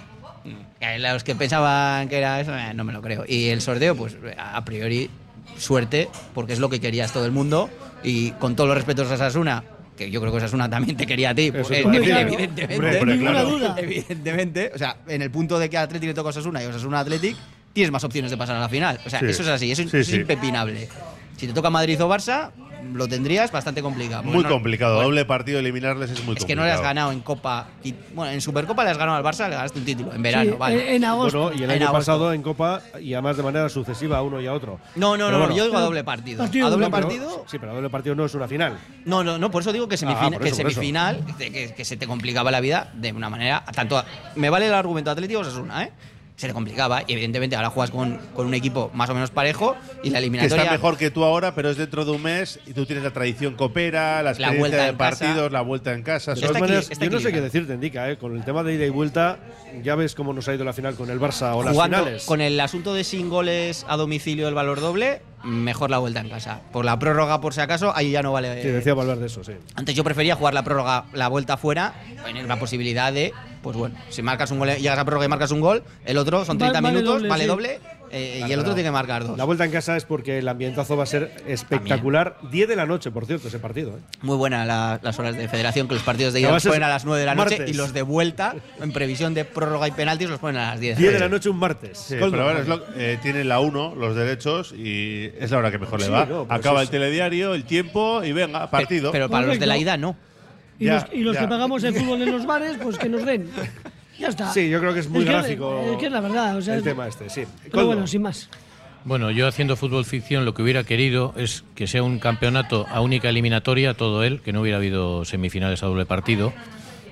Los que pensaban que era eso, no me lo creo. Y el sorteo, pues a priori, suerte, porque es lo que querías todo el mundo. Y con todos los respetos a Osasuna, que yo creo que Osasuna también te quería a ti, pues, Eso es claro. evidentemente. Hombre, Ninguna claro. duda. Evidentemente, o sea, en el punto de que a Athletic le toca a Osasuna y Osasuna a Athletic, tienes más opciones de pasar a la final. O sea, Sí. eso es así, eso Sí, es sí. impepinable. Si te toca Madrid o Barça, lo tendrías bastante complicado. Muy Porque no- complicado. bueno, Doble partido, eliminarles es muy es complicado. que no le has ganado en Copa. Bueno, en Supercopa le has ganado al Barça, le ganaste un título. En verano, Sí, vale. en agosto. Bueno, y el En año agosto. pasado en Copa y además de manera sucesiva a uno y a otro. No, Pero bueno, yo digo a doble partido. Partido A doble único. partido. Sí, pero a doble partido no es una final. No, por eso digo que semifinal, por eso, por eso. semifinal que se te complicaba la vida de una manera. Me vale el argumento Atlético Osasuna, ¿eh? Se te complicaba y evidentemente ahora juegas con un equipo más o menos parejo y la Que eliminatoria. está mejor que tú ahora, pero es dentro de un mes y tú tienes la tradición copera, la experiencia vuelta de en casa. partidos, la vuelta en casa. De Está todas maneras, está yo no sé qué equilibrado. decirte, Indica, con el tema de ida y vuelta, ya ves cómo nos ha ido la final con el Barça o las Jugando finales. con el asunto de sin goles a domicilio el valor doble, mejor la vuelta en casa. Por la prórroga, por si acaso, ahí ya no vale. Sí, decía Valverde eso, sí. Antes yo prefería jugar la prórroga, la vuelta fuera, tener la posibilidad de, pues bueno, si marcas un gol, llegas a prórroga y marcas un gol, el otro son 30 Vale minutos, doble, vale sí. doble, y el otro tiene que marcar 2. La vuelta en casa es porque el ambientazo va a ser espectacular. 10 de la noche, por cierto, ese partido. Muy buena las horas de federación, que los partidos de ida Además los ponen es a las 9 de la noche martes. y los de vuelta, en previsión de prórroga y penaltis, los ponen a las 10. 10 de la noche un martes. Sí, Coldo. pero ahora tienen la 1, los derechos, y es la hora que mejor le Sí, va. no, pues Acaba es- el telediario, el tiempo y venga, partido. Pero para los de la ida no. Y Ya, los ya. que pagamos el fútbol en los bares, pues que nos den. Ya está. Sí, yo creo que es muy que- gráfico Es que es la verdad. O sea, el tema este, sí. pero Coldo. bueno, sin más. Bueno, yo haciendo fútbol ficción lo que hubiera querido es que sea un campeonato a única eliminatoria, todo él, que no hubiera habido semifinales a doble partido.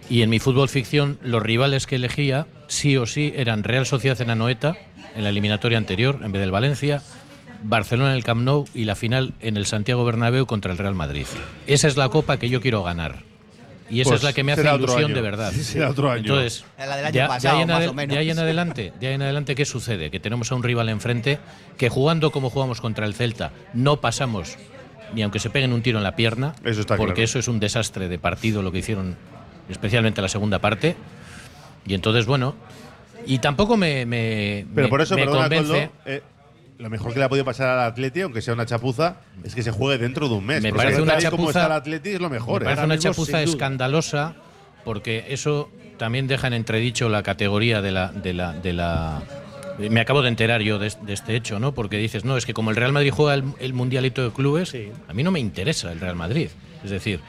Y en mi fútbol ficción, los rivales que elegía, sí o sí, eran Real Sociedad en Anoeta, en la eliminatoria anterior, en vez del Valencia, Barcelona en el Camp Nou y la final en el Santiago Bernabéu contra el Real Madrid. Esa es la copa que yo quiero ganar. Y esa Pues es la que me hace ilusión de verdad. Sí, será otro año. Entonces, La del año pasado, más o menos. de ahí en adelante, ¿qué sucede? Que tenemos a un rival enfrente que jugando como jugamos contra el Celta, no pasamos ni aunque se peguen un tiro en la pierna, eso está porque claro. eso es un desastre de partido lo que hicieron, especialmente la segunda parte. Y entonces, bueno, y tampoco Pero por eso, me perdona, convence. Koldo, lo mejor que le ha podido pasar al Atleti, aunque sea una chapuza, es que se juegue dentro de un mes. Me Porque parece una tal y como está chapuza. el Atleti es lo mejor. Me parece ¿eh? una chapuza escandalosa, porque eso también deja en entredicho la categoría de la. Me acabo de enterar yo de este hecho, ¿no? Porque dices, no, es que como el Real Madrid juega el mundialito de clubes, a mí no me interesa el Real Madrid. Es decir,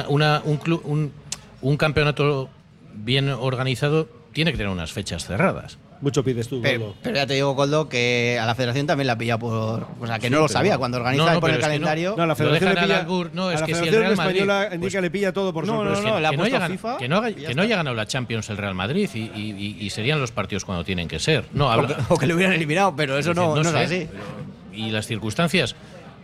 un campeonato bien organizado tiene que tener unas fechas cerradas. Mucho pides tú, Pero ya te digo, Koldo, que a la Federación también la pilla por. O sea, que no lo sabía. Cuando organiza y pone el calendario. No, la Federación le pilla. No, es a la que si el Federación Real Madrid. Española indica le pilla todo por sorpresa. le ha que puesto no FIFA. que no haya ganado la Champions el Real Madrid y serían los partidos cuando tienen que ser. No, O que lo hubieran eliminado, pero eso no es sé, así. Y las circunstancias.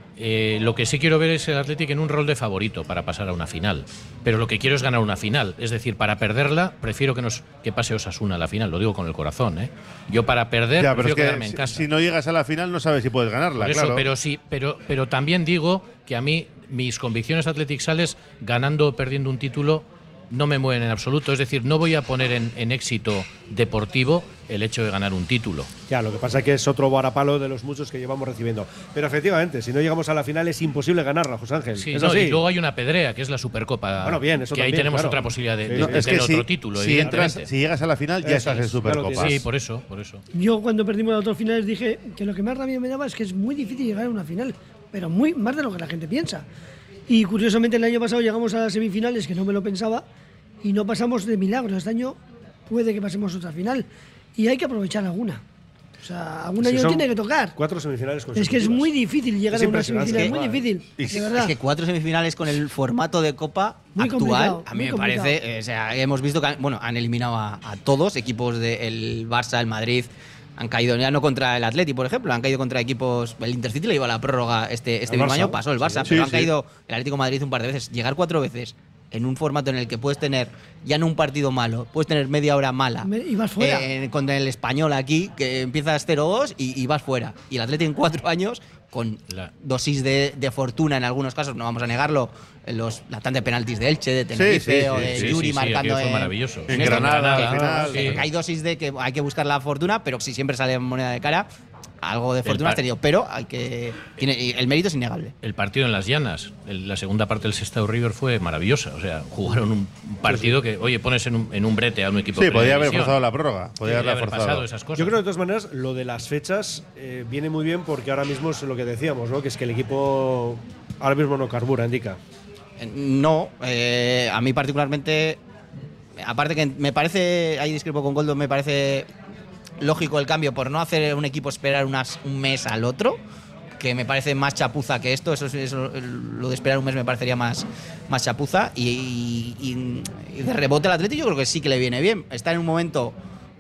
Lo que sí quiero ver es el Atlético en un rol de favorito para pasar a una final. Pero lo que quiero es ganar una final. Es decir, para perderla, prefiero que pase Osasuna a la final. Lo digo con el corazón, ¿eh? Yo para perder, Ya, pero prefiero es que quedarme en casa. si no llegas a la final, no sabes si puedes ganarla. Por eso, claro. pero también digo que a mí mis convicciones atleticales, ganando o perdiendo un título, no me mueven en absoluto. Es decir, no voy a poner en éxito deportivo el hecho de ganar un título. Ya, lo que pasa es que es otro varapalo de los muchos que llevamos recibiendo. Pero efectivamente, si no llegamos a la final es imposible ganarla, José Ángel. Sí, ¿Es no, así? y luego hay una pedrea, que es la Supercopa. Bueno, bien, eso que también, ahí tenemos claro. otra posibilidad de No, es que tener otro título. si evidentemente. llegas a la final, ya estás en Supercopa. Sí, por eso. Yo cuando perdimos las otras finales dije que lo que más rabia me daba es que es muy difícil llegar a una final, pero muy más de lo que la gente piensa. Y curiosamente el año pasado llegamos a las semifinales, que no me lo pensaba, y no pasamos de milagro. Este año puede que pasemos otra final y hay que aprovechar alguna. O sea, algún año tiene que tocar. 4 semifinales Es consecutivas. que es muy difícil llegar Es a una impresionante. semifinal, es muy difícil, de verdad. Es que 4 semifinales con el formato de Copa Muy actual, complicado, a mí muy me parece. O sea, hemos visto que han eliminado a todos, equipos del Barça, el Madrid. Han caído ya no contra el Atleti, por ejemplo, han caído contra equipos. El Intercity le iba a la prórroga este mismo Barça. año, pasó el Barça, Sí, pero han sí. caído el Atlético de Madrid un par de veces. Llegar 4 veces en un formato en el que puedes tener ya no un partido malo, puedes tener media hora mala. Y vas fuera. Con el Español aquí, que empiezas 0-2 y vas fuera. Y el Atlético en 4 años, con dosis de fortuna en algunos casos, no vamos a negarlo, la tanda de penaltis de Elche, de Tenerife o de Yuri marcando aquello fue maravilloso. En Granada, al final. que hay dosis de que hay que buscar la fortuna, pero si siempre sale moneda de cara, algo de fortuna has tenido. Pero el mérito es innegable. El partido en Las Llanas, la segunda parte del Sestao River fue maravillosa. O sea, jugaron un partido que, oye, pones en un brete a un equipo. Sí, de podía haber televisión. forzado la prórroga. Podía haberla haber forzado. pasado esas cosas. Yo creo de todas maneras lo de las fechas viene muy bien porque ahora mismo es lo que decíamos, ¿no? Que es que el equipo ahora mismo no carbura, indica. No, a mí particularmente, aparte que me parece, ahí discrepo con Goldo, me parece lógico el cambio por no hacer un equipo esperar un mes al otro, que me parece más chapuza que esto. Eso, lo de esperar un mes me parecería más chapuza. Y de rebote al Atlético yo creo que sí que le viene bien. Está en un momento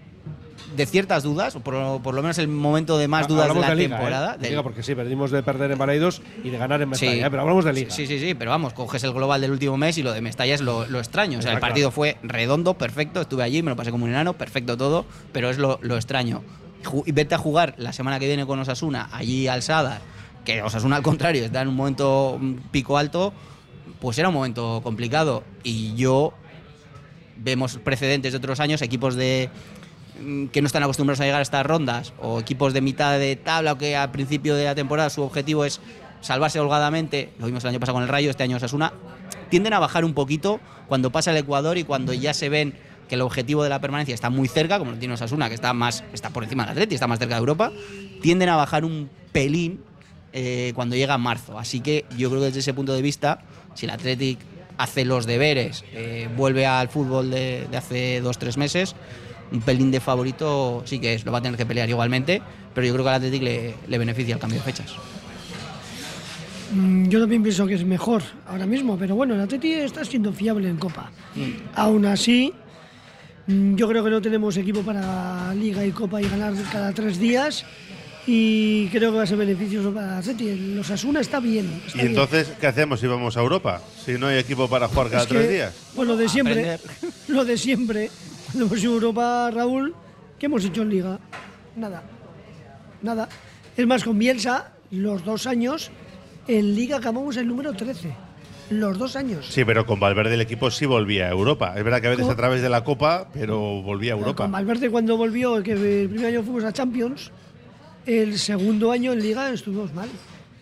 de ciertas dudas, o por lo menos el momento de más dudas de la Liga, temporada. De Liga, porque sí, perdimos de perder en Balaidos y de ganar en Mestalla, pero hablamos de Liga. Sí, pero vamos, coges el global del último mes y lo de Mestalla es lo extraño. O sea, el partido fue redondo, perfecto, estuve allí, me lo pasé como un enano, perfecto todo, pero es lo extraño. Y vete a jugar la semana que viene con Osasuna, allí al Sadar, que Osasuna al contrario está en un momento pico alto, pues era un momento complicado. Y vemos precedentes de otros años, equipos que no están acostumbrados a llegar a estas rondas, o equipos de mitad de tabla, o que al principio de la temporada su objetivo es salvarse holgadamente. Lo vimos el año pasado con el Rayo, este año Osasuna. Tienden a bajar un poquito cuando pasa el Ecuador y cuando ya se ven que el objetivo de la permanencia está muy cerca, como lo tiene Osasuna, que está por encima del Atleti, está más cerca de Europa. Tienden a bajar un pelín cuando llega marzo. Así que yo creo que desde ese punto de vista, si el Athletic hace los deberes, vuelve al fútbol de hace 2-3 meses, un pelín de favorito sí que lo va a tener que pelear igualmente, pero yo creo que al Athletic le beneficia el cambio de fechas. Yo también pienso que es mejor ahora mismo, pero bueno, el Atleti está siendo fiable en Copa. Aún así, yo creo que no tenemos equipo para Liga y Copa y ganar cada 3 días. Y creo que va a ser beneficioso para el Atleti. El Osasuna está bien. ¿Y entonces qué hacemos si vamos a Europa? Si no hay equipo para jugar cada 3 días. Pues lo de siempre. Lo de siempre. Cuando hemos ido a Europa, Raúl, ¿qué hemos hecho en Liga? Nada. Es más, con Bielsa, los 2 años, en Liga acabamos el número 13. Los 2 años. Sí, pero con Valverde el equipo sí volvía a Europa. Es verdad que a veces a través de la Copa, pero volvía a Europa. Con Valverde cuando volvió, que el primer año fuimos a Champions, el segundo año en Liga estuvimos mal.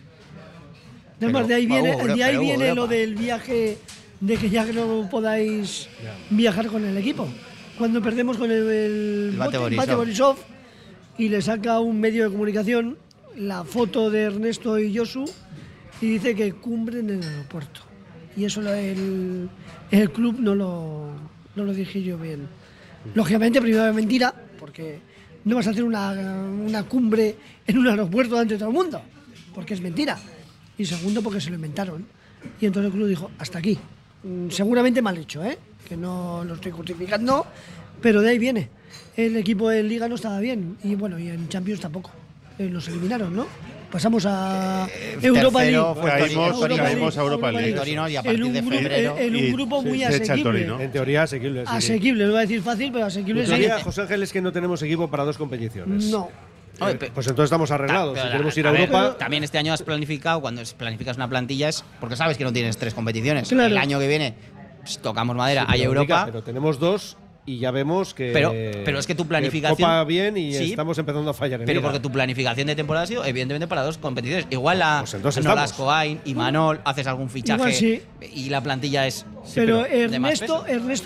Además, de ahí viene lo del viaje, de que ya no podáis viajar con el equipo. Cuando perdemos con el Bate Borisov y le saca un medio de comunicación la foto de Ernesto y Josu y dice que cumbre en el aeropuerto. Y eso el club no lo dije yo bien. Lógicamente, primero es mentira, porque no vas a hacer una cumbre en un aeropuerto delante de todo el mundo, porque es mentira. Y segundo, porque se lo inventaron. Y entonces el club dijo, hasta aquí. Seguramente mal hecho, que no lo estoy justificando, pero de ahí viene. El equipo en Liga no estaba bien, y bueno, y en Champions tampoco. Nos eliminaron, ¿no? Pasamos a Europa League. Caímos a Europa League. Y a partir de febrero. En un grupo muy asequible. En teoría asequible. Asequible, no voy a decir fácil, pero asequible. En teoría, José Ángel, es que no tenemos equipo para 2 competiciones. No. Pues entonces estamos arreglados. Si queremos ir a Europa. También este año has planificado, cuando planificas una plantilla es porque sabes que no tienes 3 competiciones. Claro. El año que viene tocamos madera, hay Europa. Pero tenemos 2. Y ya vemos que. Pero es que tu planificación. Copa bien y estamos empezando a fallar en Pero Liga. porque tu planificación de temporada ha sido, evidentemente, para 2 competiciones. Igual Nolasco, Ain y Manol, haces algún fichaje y la plantilla es. Pero Ernesto es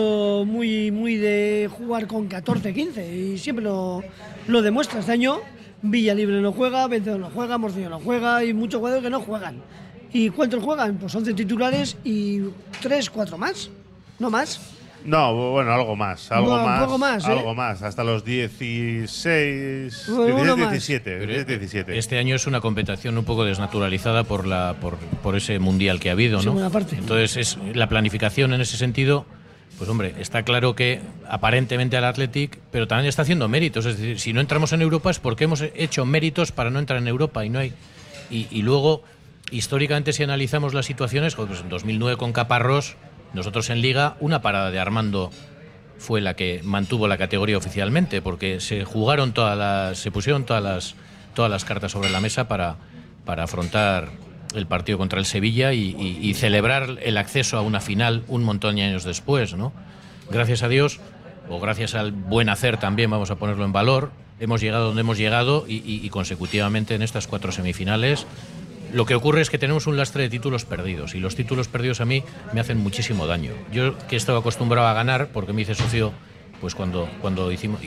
muy de jugar con 14, 15 y siempre lo demuestra. Este año Villalibre no juega, Vencedor no juega, Morcillo no juega y muchos jugadores que no juegan. ¿Y cuántos juegan? Pues 11 titulares y 3, 4 más. No más. No, bueno, algo más. Un poco más. Algo más. Hasta los 16. 17. Este año es una competición un poco desnaturalizada por ese mundial que ha habido, ¿no? Entonces, la planificación en ese sentido. Pues hombre, está claro que aparentemente al Athletic, pero también está haciendo méritos. Es decir, si no entramos en Europa es porque hemos hecho méritos para no entrar en Europa y no hay. Y luego, históricamente, si analizamos las situaciones, pues en 2009 con Caparrós, nosotros en Liga, una parada de Armando fue la que mantuvo la categoría oficialmente, porque se pusieron todas las cartas sobre la mesa para afrontar el partido contra el Sevilla y celebrar el acceso a una final un montón de años después, ¿no? Gracias a Dios, o gracias al buen hacer también, vamos a ponerlo en valor, hemos llegado donde hemos llegado y consecutivamente en estas 4 semifinales. Lo que ocurre es que tenemos un lastre de títulos perdidos y los títulos perdidos a mí me hacen muchísimo daño. Yo que estaba acostumbrado a ganar, porque me hice socio pues cuando hicimos...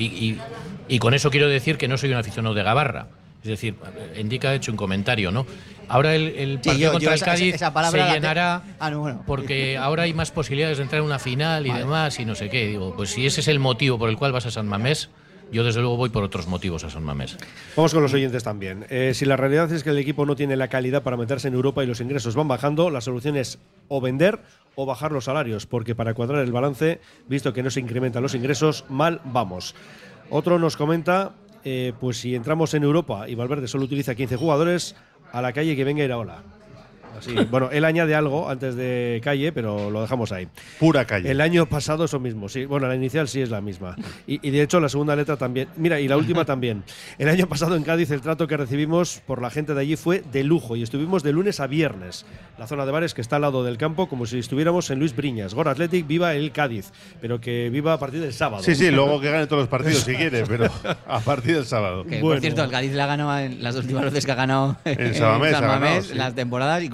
Y con eso quiero decir que no soy un aficionado de Gabarra. Es decir, Indica ha hecho un comentario, ¿no? Ahora el partido contra el Cádiz se llenará porque ahora hay más posibilidades de entrar en una final y demás y no sé qué. Digo, pues si ese es el motivo por el cual vas a San Mamés, yo desde luego voy por otros motivos a San Mamés. Vamos con los oyentes también. Si la realidad es que el equipo no tiene la calidad para meterse en Europa y los ingresos van bajando, la solución es o vender o bajar los salarios, porque para cuadrar el balance, visto que no se incrementan los ingresos, mal vamos. Otro nos comenta, pues si entramos en Europa y Valverde solo utiliza 15 jugadores, a la calle que venga Iraola. Así, bueno, él añade algo antes de calle, pero lo dejamos ahí. Pura calle. El año pasado eso mismo, sí. Bueno, la inicial sí es la misma. Y de hecho la segunda letra también. Mira, y la última también. El año pasado en Cádiz el trato que recibimos por la gente de allí fue de lujo y estuvimos de lunes a viernes. La zona de bares que está al lado del campo, como si estuviéramos en Luis Briñas. Gor Athletic, viva el Cádiz, pero que viva a partir del sábado. Sí, luego que gane todos los partidos si quiere, pero a partir del sábado. Que, por cierto, el Cádiz le ha ganado en las 2 últimas veces que ha ganado en San Mamés, en las temporadas y como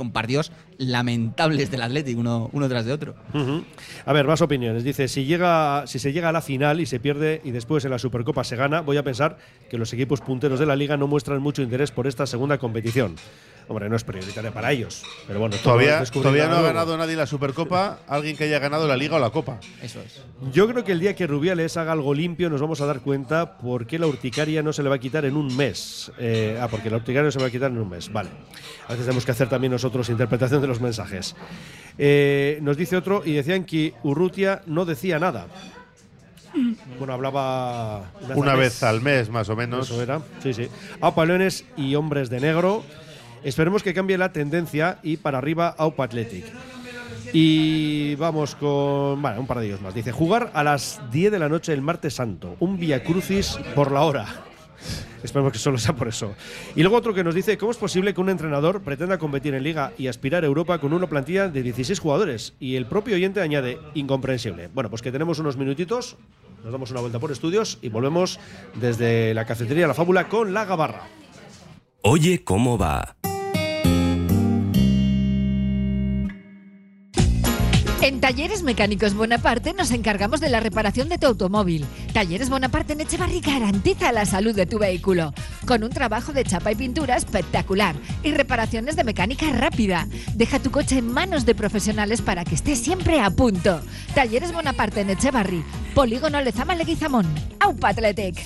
con partidos lamentables del Athletic, uno tras de otro. A ver, más opiniones. Dice, si se llega a la final y se pierde y después en la Supercopa se gana, voy a pensar que los equipos punteros de la Liga no muestran mucho interés por esta segunda competición. Hombre, no es prioritaria para ellos. Pero bueno, todavía no ha ganado nadie la Supercopa, alguien que haya ganado la Liga o la Copa. Eso es. Yo creo que el día que Rubiales haga algo limpio nos vamos a dar cuenta por qué la urticaria no se le va a quitar en un mes. Porque la urticaria no se va a quitar en un mes. Vale. A veces tenemos que hacer también nosotros interpretación de los mensajes. Nos dice otro, y decían que Urrutia no decía nada. Bueno, hablaba una vez al mes, más o menos. Eso era, sí. Aupa Leones y Hombres de Negro. Esperemos que cambie la tendencia y para arriba Aupa Athletic. Y vamos con un par de ellos más. Dice, jugar a las 10 de la noche el martes santo. Un Via Crucis por la hora. Esperemos que solo sea por eso. Y luego otro que nos dice, ¿cómo es posible que un entrenador pretenda competir en Liga y aspirar a Europa con una plantilla de 16 jugadores? Y el propio oyente añade, incomprensible. Bueno, pues que tenemos unos minutitos, nos damos una vuelta por estudios y volvemos desde la cafetería La Fábula con La Gabarra. Oye, ¿cómo va? En Talleres Mecánicos Bonaparte nos encargamos de la reparación de tu automóvil. Talleres Bonaparte en Echevarri garantiza la salud de tu vehículo, con un trabajo de chapa y pintura espectacular y reparaciones de mecánica rápida. Deja tu coche en manos de profesionales para que esté siempre a punto. Talleres Bonaparte en Echevarri, Polígono Lezama Leguizamón. Aupa Athletic.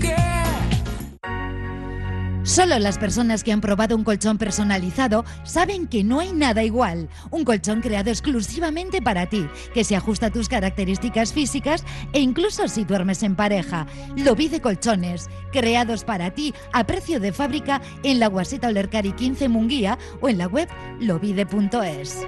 Solo las personas que han probado un colchón personalizado saben que no hay nada igual. Un colchón creado exclusivamente para ti, que se ajusta a tus características físicas e incluso si duermes en pareja. Lobide Colchones, creados para ti a precio de fábrica en la Guaseta Olercari 15 Munguía o en la web lobide.es.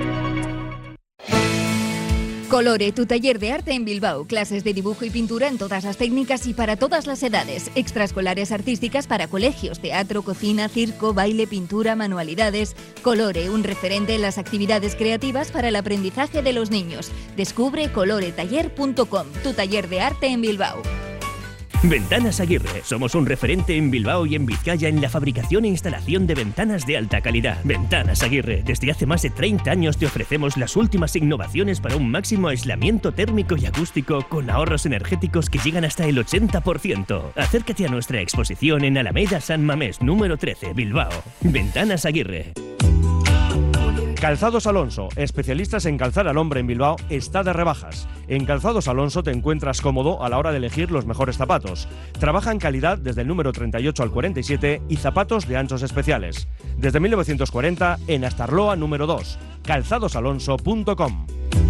Colore, tu taller de arte en Bilbao. Clases de dibujo y pintura en todas las técnicas y para todas las edades. Extraescolares artísticas para colegios, teatro, cocina, circo, baile, pintura, manualidades. Colore, un referente en las actividades creativas para el aprendizaje de los niños. Descubre coloretaller.com, tu taller de arte en Bilbao. Ventanas Aguirre. Somos un referente en Bilbao y en Vizcaya en la fabricación e instalación de ventanas de alta calidad. Ventanas Aguirre. Desde hace más de 30 años te ofrecemos las últimas innovaciones para un máximo aislamiento térmico y acústico con ahorros energéticos que llegan hasta el 80%. Acércate a nuestra exposición en Alameda San Mamés, número 13, Bilbao. Ventanas Aguirre. Calzados Alonso, especialistas en calzar al hombre en Bilbao, está de rebajas. En Calzados Alonso te encuentras cómodo a la hora de elegir los mejores zapatos. Trabaja en calidad desde el número 38 al 47 y zapatos de anchos especiales. Desde 1940 en Astarloa número 2. calzadosalonso.com.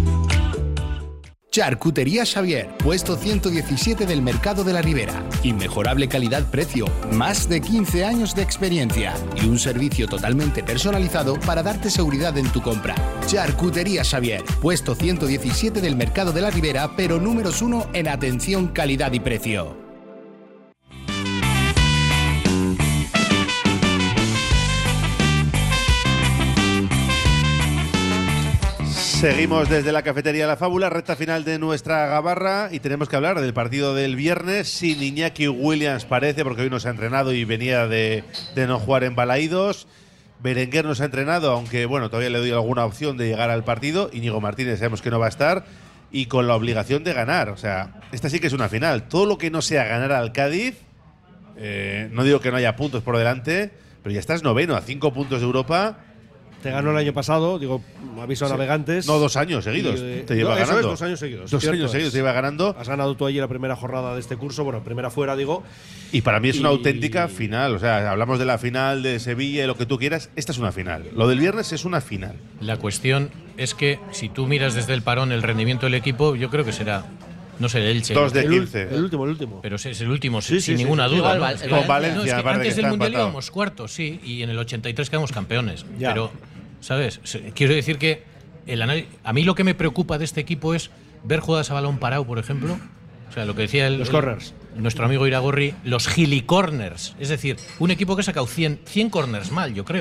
Charcutería Xavier, puesto 117 del Mercado de la Ribera. Inmejorable calidad-precio, más de 15 años de experiencia y un servicio totalmente personalizado para darte seguridad en tu compra. Charcutería Xavier, puesto 117 del Mercado de la Ribera, pero números 1 en atención, calidad y precio. Seguimos desde la cafetería La Fábula, recta final de nuestra gabarra, y tenemos que hablar del partido del viernes sin Iñaki Williams, parece, porque hoy no se ha entrenado y venía de no jugar en Balaídos. Berenguer no se ha entrenado, aunque bueno, todavía le doy alguna opción de llegar al partido. Íñigo Martínez sabemos que no va a estar, y con la obligación de ganar. O sea, esta sí que es una final. Todo lo que no sea ganar al Cádiz, no digo que no haya puntos por delante, pero ya estás noveno, a 5 puntos de Europa. Te ganó el año pasado, digo, aviso a navegantes. No, 2 años seguidos. Te lleva ganando. Eso es, 2 años seguidos. 2 años seguidos te lleva ganando. Has ganado tú allí la primera jornada de este curso, bueno, primera fuera, digo. Y para mí es una auténtica final. O sea, hablamos de la final de Sevilla y lo que tú quieras. Esta es una final. Lo del viernes es una final. La cuestión es que si tú miras desde el parón el rendimiento del equipo, yo creo que será. No sé, el Elche. 2 de 15. El último. Pero es el último, sin ninguna duda. Con Valencia. Es que antes del Mundial íbamos cuartos, sí, y en el 83 quedamos campeones. Ya. Pero, ¿sabes? Quiero decir que a mí lo que me preocupa de este equipo es ver jugadas a balón parado, por ejemplo. O sea, lo que decía los corners. Nuestro amigo Iragorri, los gilicorners. Es decir, un equipo que ha sacado 100 corners mal, yo creo.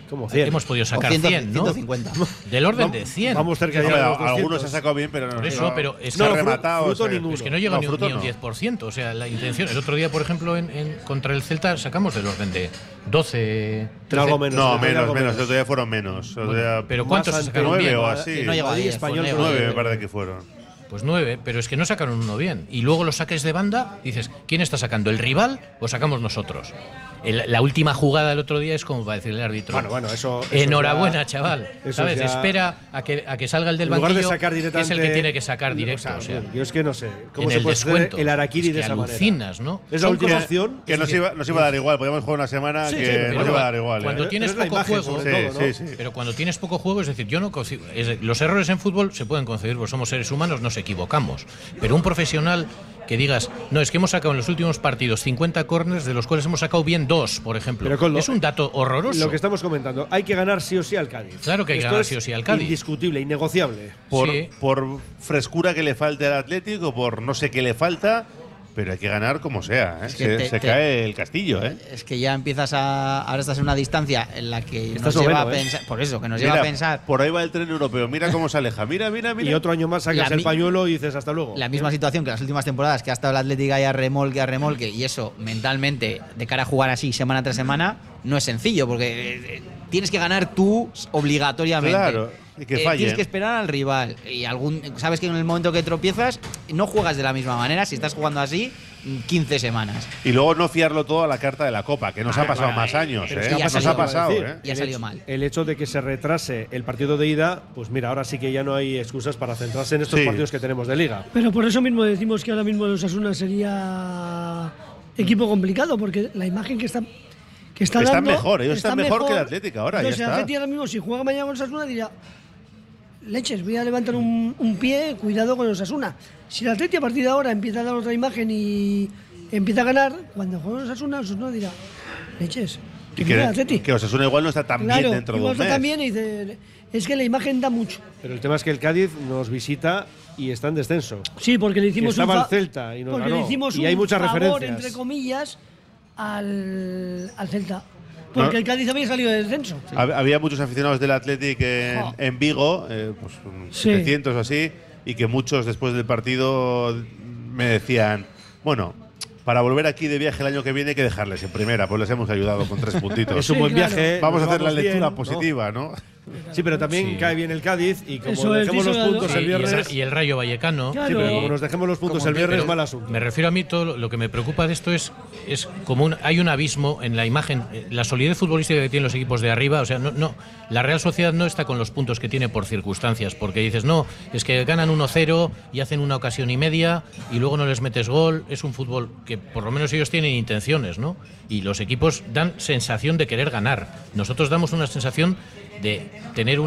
Como 100. Hemos podido sacar 100, 100, ¿no? 150. Del orden de 100. Vamos cerca de los 200. Algunos se ha sacado bien, pero no. Por eso, pero es no, que rematado. fruto ninguno. Es que no llega ni un fruto 10%. O sea, la intención. El otro día, por ejemplo, contra el Celta sacamos del orden de 12. 13. Algo menos. No, algo menos. El otro día fueron menos. O sea, pero ¿cuántos se sacaron 9 bien? o así. No llegó a 10. Español, 9 me parece que fueron. Pues 9, pero es que no sacaron uno bien. Y luego los saques de banda, dices, ¿quién está sacando? ¿El rival o sacamos nosotros? La última jugada del otro día es como para decirle al árbitro. Bueno, eso enhorabuena, ya, chaval. eso ¿Sabes? ya, Espera a que salga el del en lugar banquillo, de sacar que es el que tiene que sacar directo. O sea, yo es que no sé. ¿Cómo en se el puede descuento, hacer el harakiri es que de esa alucinas, manera? ¿no? Es la última opción. Que nos iba a dar igual. Podíamos jugar una semana Sí, que pero nos iba a dar igual. Cuando tienes poco juego, pero cuando tienes poco juego, es decir, yo no los errores en fútbol se pueden concebir, porque somos seres humanos, nos equivocamos. Pero un profesional que digas, no, es que hemos sacado en los últimos partidos 50 corners, de los cuales hemos sacado bien 2, por ejemplo. Es un dato horroroso. Lo que estamos comentando, hay que ganar sí o sí al Cádiz. Claro que hay que ganar sí o sí al Cádiz. Indiscutible, innegociable. Por frescura que le falte al Atlético, por no sé qué le falta, pero hay que ganar como sea. ¿eh? Es que se cae el castillo. ¿eh? Es que ya empiezas ahora estás en una distancia en la que Estás nos lleva noveno, a pensar. Por eso, que nos lleva a pensar. Por ahí va el tren europeo. Mira cómo se aleja. Mira. Y otro año más sacas el pañuelo y dices hasta luego. La misma situación que las últimas temporadas, que ha estado el Atlético ahí a remolque, y eso mentalmente, de cara a jugar así semana tras semana, no es sencillo, porque tienes que ganar tú obligatoriamente. Claro. Y que falle. Tienes que esperar al rival. Y sabes que en el momento que tropiezas, no juegas de la misma manera. Si estás jugando así, 15 semanas. Y luego no fiarlo todo a la carta de la Copa, que nos ha pasado más años. Nos ha pasado. Y ha salido mal. El hecho de que se retrase el partido de ida, pues mira, ahora sí que ya no hay excusas para centrarse en estos partidos que tenemos de Liga. Pero por eso mismo decimos que ahora mismo el Osasuna sería equipo complicado, porque la imagen que está dando… Ellos están mejor que el Atlético ahora. Entonces, el Atlético ahora mismo, si juega mañana con Osasuna, diría… Leches, voy a levantar un pie, cuidado con Osasuna. Si el Atleti a partir de ahora empieza a dar otra imagen y empieza a ganar, cuando juega Osasuna dirá, leches, que Osasuna igual no está tan bien dentro de un mes. Está tan bien y dice, es que la imagen da mucho. Pero el tema es que el Cádiz nos visita y está en descenso. Sí, porque le hicimos estaba al Celta y nos ganó. Le hicimos y hay muchas favor, referencias. entre comillas, al Celta. Porque el Cádiz había salido de descenso. Sí. Había muchos aficionados del Athletic en Vigo, pues 700 o así, y que muchos después del partido me decían, bueno, para volver aquí de viaje el año que viene hay que dejarles en primera, pues les hemos ayudado con 3 puntitos. Es un buen viaje. Vamos a hacer la lectura bien, positiva, ¿no? Sí, pero también cae bien el Cádiz y como eso dejemos los puntos el viernes… Y el Rayo Vallecano. Claro. Sí, pero como nos dejemos los puntos el viernes, mal asunto. Me refiero a mí, todo lo que me preocupa de esto es como hay un abismo en la imagen, la solidez futbolística que tienen los equipos de arriba. O sea, no, la Real Sociedad no está con los puntos que tiene por circunstancias, porque dices, no, es que ganan 1-0 y hacen una ocasión y media y luego no les metes gol. Es un fútbol que por lo menos ellos tienen intenciones, ¿no? Y los equipos dan sensación de querer ganar. Nosotros damos una sensación de tener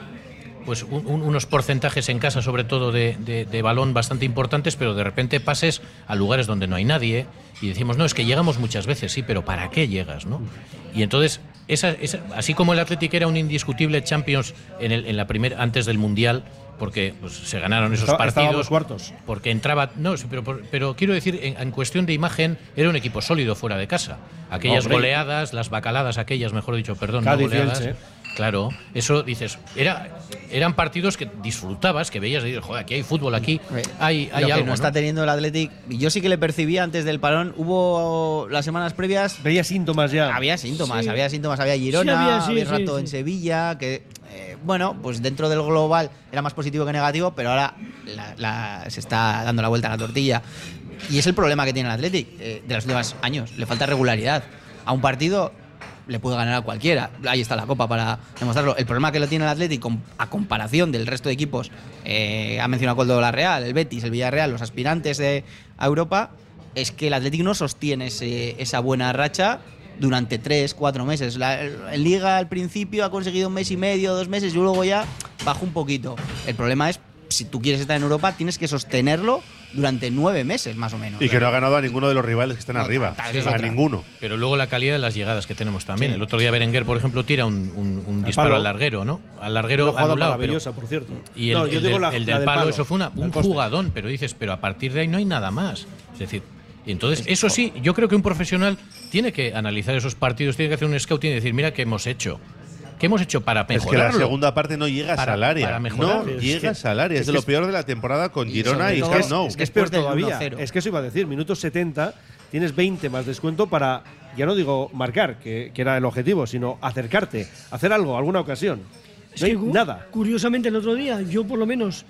unos porcentajes en casa, sobre todo de balón, bastante importantes, pero de repente pases a lugares donde no hay nadie y decimos, no, es que llegamos muchas veces, sí, pero ¿para qué llegas, no? Y entonces, así como el Atlético era un indiscutible Champions en la primera, antes del Mundial, porque pues, se ganaron esos partidos, cuartos. porque entraba, no, pero quiero decir, en cuestión de imagen, era un equipo sólido fuera de casa. Aquellas goleadas, las bacaladas aquellas, mejor dicho, perdón, Cádiz, no goleadas. Elche. Claro, eso dices, eran partidos que disfrutabas, que veías y dices, joder, aquí hay fútbol, aquí hay lo algo. Que no está teniendo el Athletic, yo sí que le percibía antes del parón, hubo las semanas previas… Veía síntomas ya. Había síntomas, había Girona, había rato en Sevilla, que… bueno, pues dentro del global era más positivo que negativo, pero ahora se está dando la vuelta a la tortilla. Y es el problema que tiene el Athletic de los últimos años. Le falta regularidad. A un partido le puede ganar a cualquiera. Ahí está la Copa para demostrarlo. El problema que lo tiene el Athletic a comparación del resto de equipos, ha mencionado Coldo la Real, el Betis, el Villarreal, los aspirantes a Europa, es que el Athletic no sostiene esa buena racha durante 3-4 meses. En Liga al principio ha conseguido 1 mes y medio, 2 meses, y luego ya bajó un poquito. El problema es, si tú quieres estar en Europa, tienes que sostenerlo durante 9 meses, más o menos. Y que no ha ganado a ninguno de los rivales que están arriba. A ninguno. Pero luego la calidad de las llegadas que tenemos también. El otro día Berenguer, por ejemplo, tira un disparo al larguero, ¿no? Al larguero anulado. Maravillosa, por cierto. Y el del palo, eso fue un jugadón, pero dices, pero a partir de ahí no hay nada más. Es decir, y entonces, eso sí, yo creo que un profesional tiene que analizar esos partidos, tiene que hacer un scouting y decir, mira qué hemos hecho. ¿Qué hemos hecho para Es mejorarlo? que la segunda parte no llegas al área. Para mejorarlo. No llegas al área. Es de lo peor de la temporada con Girona y sobre Camp todo, Nou. Es peor todavía. Es que eso iba a decir. Minutos 70, tienes 20 más descuento para, ya no digo marcar, que era el objetivo, sino acercarte, hacer algo, alguna ocasión. Es No hay que, nada. Curiosamente, el otro día, yo por lo menos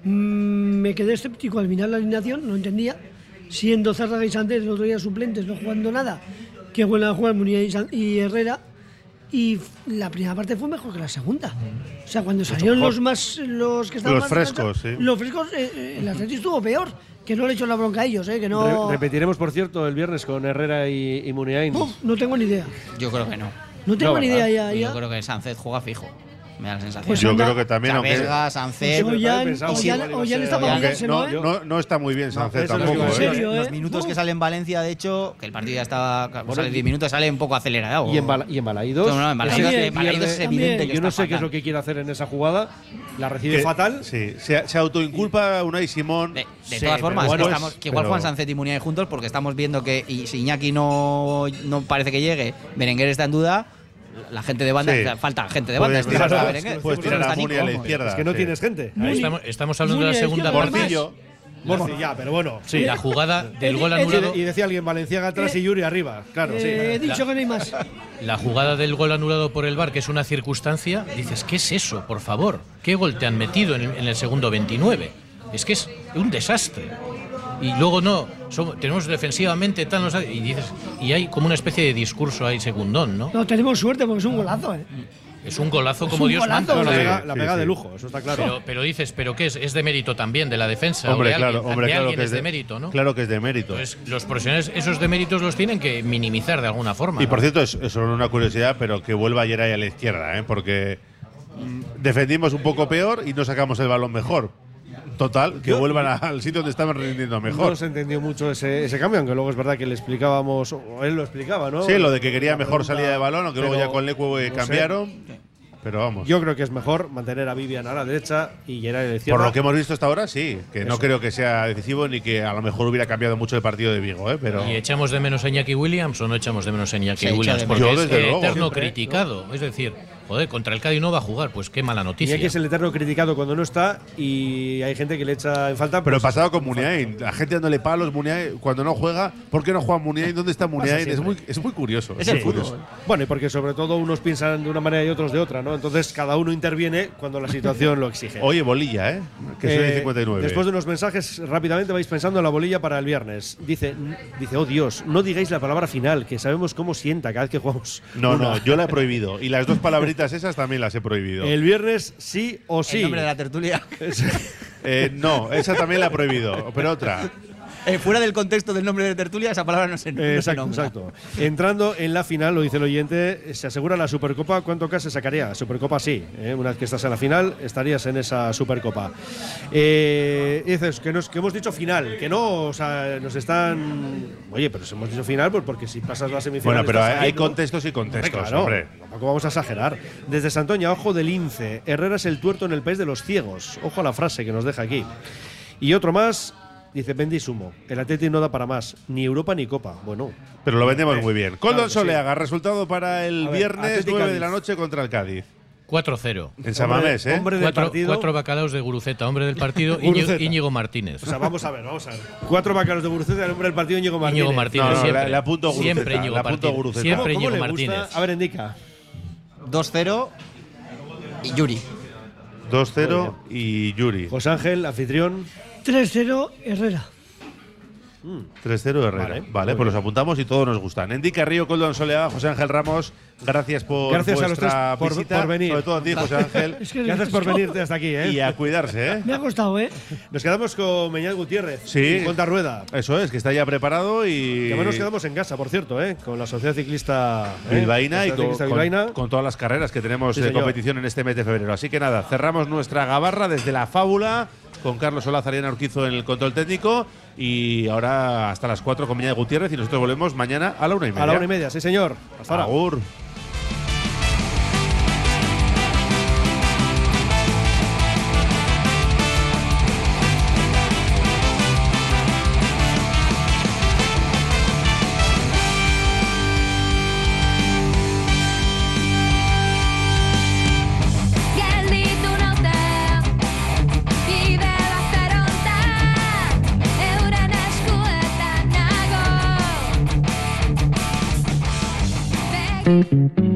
me quedé escéptico al mirar la alineación, no entendía. Siendo Zárraga y Sánchez el otro día suplentes, no jugando nada, que vuelven a jugar Muniain y Herrera. Y la primera parte fue mejor que la segunda. O sea, cuando salieron los que estaban Los más frescos, sí. Los frescos, el Atleti estuvo peor. Que no le echó la bronca a ellos, que no. Repetiremos, por cierto, el viernes con Herrera y Muniain. No tengo ni idea. Yo creo que no. No tengo ni idea ya. Yo creo que Sánchez juega fijo. Me da la sensación. Pues yo creo que también, aunque Vesga, Sánchez. Ollán está para aunque no está muy bien Sánchez tampoco. En serio, Los minutos que sale en Valencia, de hecho, que el partido ya estaba. Sale 10 minutos, sale un poco acelerado. Y en Balaídos. No, en Balaídos es evidente que yo no está sé qué es fatal. lo que quiere hacer en esa jugada. La recibe fatal. Sí, se autoinculpa Unai Simón. De todas formas, bueno, que igual juegan Sánchez y Muniain juntos porque estamos viendo que si Iñaki no parece que llegue, Berenguer está en duda. La gente de banda, falta gente de banda. Puedes tirar a Muni a la izquierda. Es que no tienes gente. Estamos hablando de la segunda parte. Ya, pero bueno. Sí, la jugada del gol anulado. Y decía alguien Valenciaga atrás y Yuri arriba. Claro, sí. He dicho que no hay más. La jugada del gol anulado por el VAR, que es una circunstancia, dices, ¿qué es eso, por favor? ¿Qué gol te han metido en el segundo 29? Es que es un desastre. Y luego tenemos defensivamente tal, y dices, y hay como una especie de discurso ahí segundón, ¿no? No, tenemos suerte porque es un golazo, Es un golazo como Dios manda. La pega de lujo, eso está claro. Pero dices, ¿pero qué es? Es de mérito también de la defensa. Hombre, claro que es de mérito, ¿no? Claro que es de mérito. Entonces, los profesionales, esos deméritos los tienen que minimizar de alguna forma. Y por cierto, es solo una curiosidad, pero que vuelva ayer ahí a la izquierda, porque defendimos un poco peor y no sacamos el balón mejor. Total, que vuelvan al sitio donde estaban rendiendo mejor. No se entendió mucho ese cambio, aunque luego es verdad que le explicábamos, o él lo explicaba, ¿no? Sí, lo de que quería mejor salida de balón, aunque luego ya con Leque cambiaron. Pero vamos. Yo creo que es mejor mantener a Vivian a la derecha y Geray a la izquierda. Por lo que hemos visto hasta ahora, sí. Que no creo que sea decisivo ni que a lo mejor hubiera cambiado mucho el partido de Vigo, pero… ¿Y echamos de menos a Iñaki Williams o no echamos de menos a Iñaki Williams? Porque es desde luego, eterno siempre, criticado. Es decir, joder, contra el Cádiz no va a jugar, pues qué mala noticia. Iñaki es el eterno criticado cuando no está y hay gente que le echa en falta. Pero pasado con Muniain, la gente dándole palos, Muniain cuando no juega, ¿por qué no juega Muniain? ¿Dónde está Muniain? Es muy curioso. Es el fútbol. Bueno, y porque sobre todo unos piensan de una manera y otros de otra, ¿no? Entonces cada uno interviene cuando la situación lo exige. Oye, bolilla, que soy de 59. Después de unos mensajes, rápidamente vais pensando en la bolilla para el viernes. Dice, oh Dios, no digáis la palabra final, que sabemos cómo sienta cada vez que jugamos. No, yo la he prohibido. Y las dos palabritas esas también las he prohibido. El viernes sí o sí. ¿El nombre de la tertulia? No, esa también la he prohibido, pero otra. Fuera del contexto del nombre de tertulia, esa palabra no se nombra. Exacto. Entrando en la final, lo dice el oyente, se asegura la Supercopa. ¿Cuánto K se sacaría? Supercopa sí. Una vez que estás en la final, estarías en esa Supercopa. Dices que hemos dicho final, que no, o sea, nos están… Oye, pero si hemos dicho final, pues porque si pasas la semifinal… Bueno, pero hay contextos y contextos, hombre. Tampoco vamos a exagerar. Desde Santoña, ojo del lince. Herrera es el tuerto en el país de los ciegos. Ojo a la frase que nos deja aquí. Y otro más… Dice Bendy Sumo, el Atleti no da para más, ni Europa ni Copa. Bueno. Pero lo vendemos muy bien. Coldo claro, Soleaga, resultado para el viernes 9 de la noche contra el Cádiz. 4-0. En Samamés, Hombre del partido. 4 bacalaos de Guruceta, hombre del partido, Íñigo Martínez. O sea, vamos a ver. 4 bacalaos de Guruceta, el hombre del partido, Íñigo Martínez. Íñigo Martínez, no, siempre. Le apunto Guruceta. Siempre Íñigo Martínez. Siempre ¿Cómo Íñigo le Martínez. Gusta? A ver, indica. 2-0 y Yuri. 2-0 y Yuri. José Ángel, anfitrión. 3-0 Herrera. 3-0 Herrera. Vale, pues los apuntamos y todos nos gustan. Endy Carrillo, Coldo Soleaga, José Ángel Ramos, gracias por gracias vuestra a los tres visita. por venir. Sobre todo a ti, José Ángel. Gracias por venirte hasta aquí, Y a cuidarse, Me ha costado, Nos quedamos con Meñal Gutiérrez. Sí. Conta Rueda. Eso es, que está ya preparado y… Que además nos quedamos en casa, por cierto, con la Sociedad Ciclista Bilbaína y Bilbaína. con todas las carreras que tenemos Sí, de señor. competición en este mes de febrero. Así que nada, cerramos nuestra gabarra desde la fábula con Carlos Solaz, Ariana Urquizo en el control técnico y ahora hasta las 4 con Meñal Gutiérrez y nosotros volvemos mañana a la 1:30. A la 1:30, sí señor. Hasta ahora. Agur. Thank you.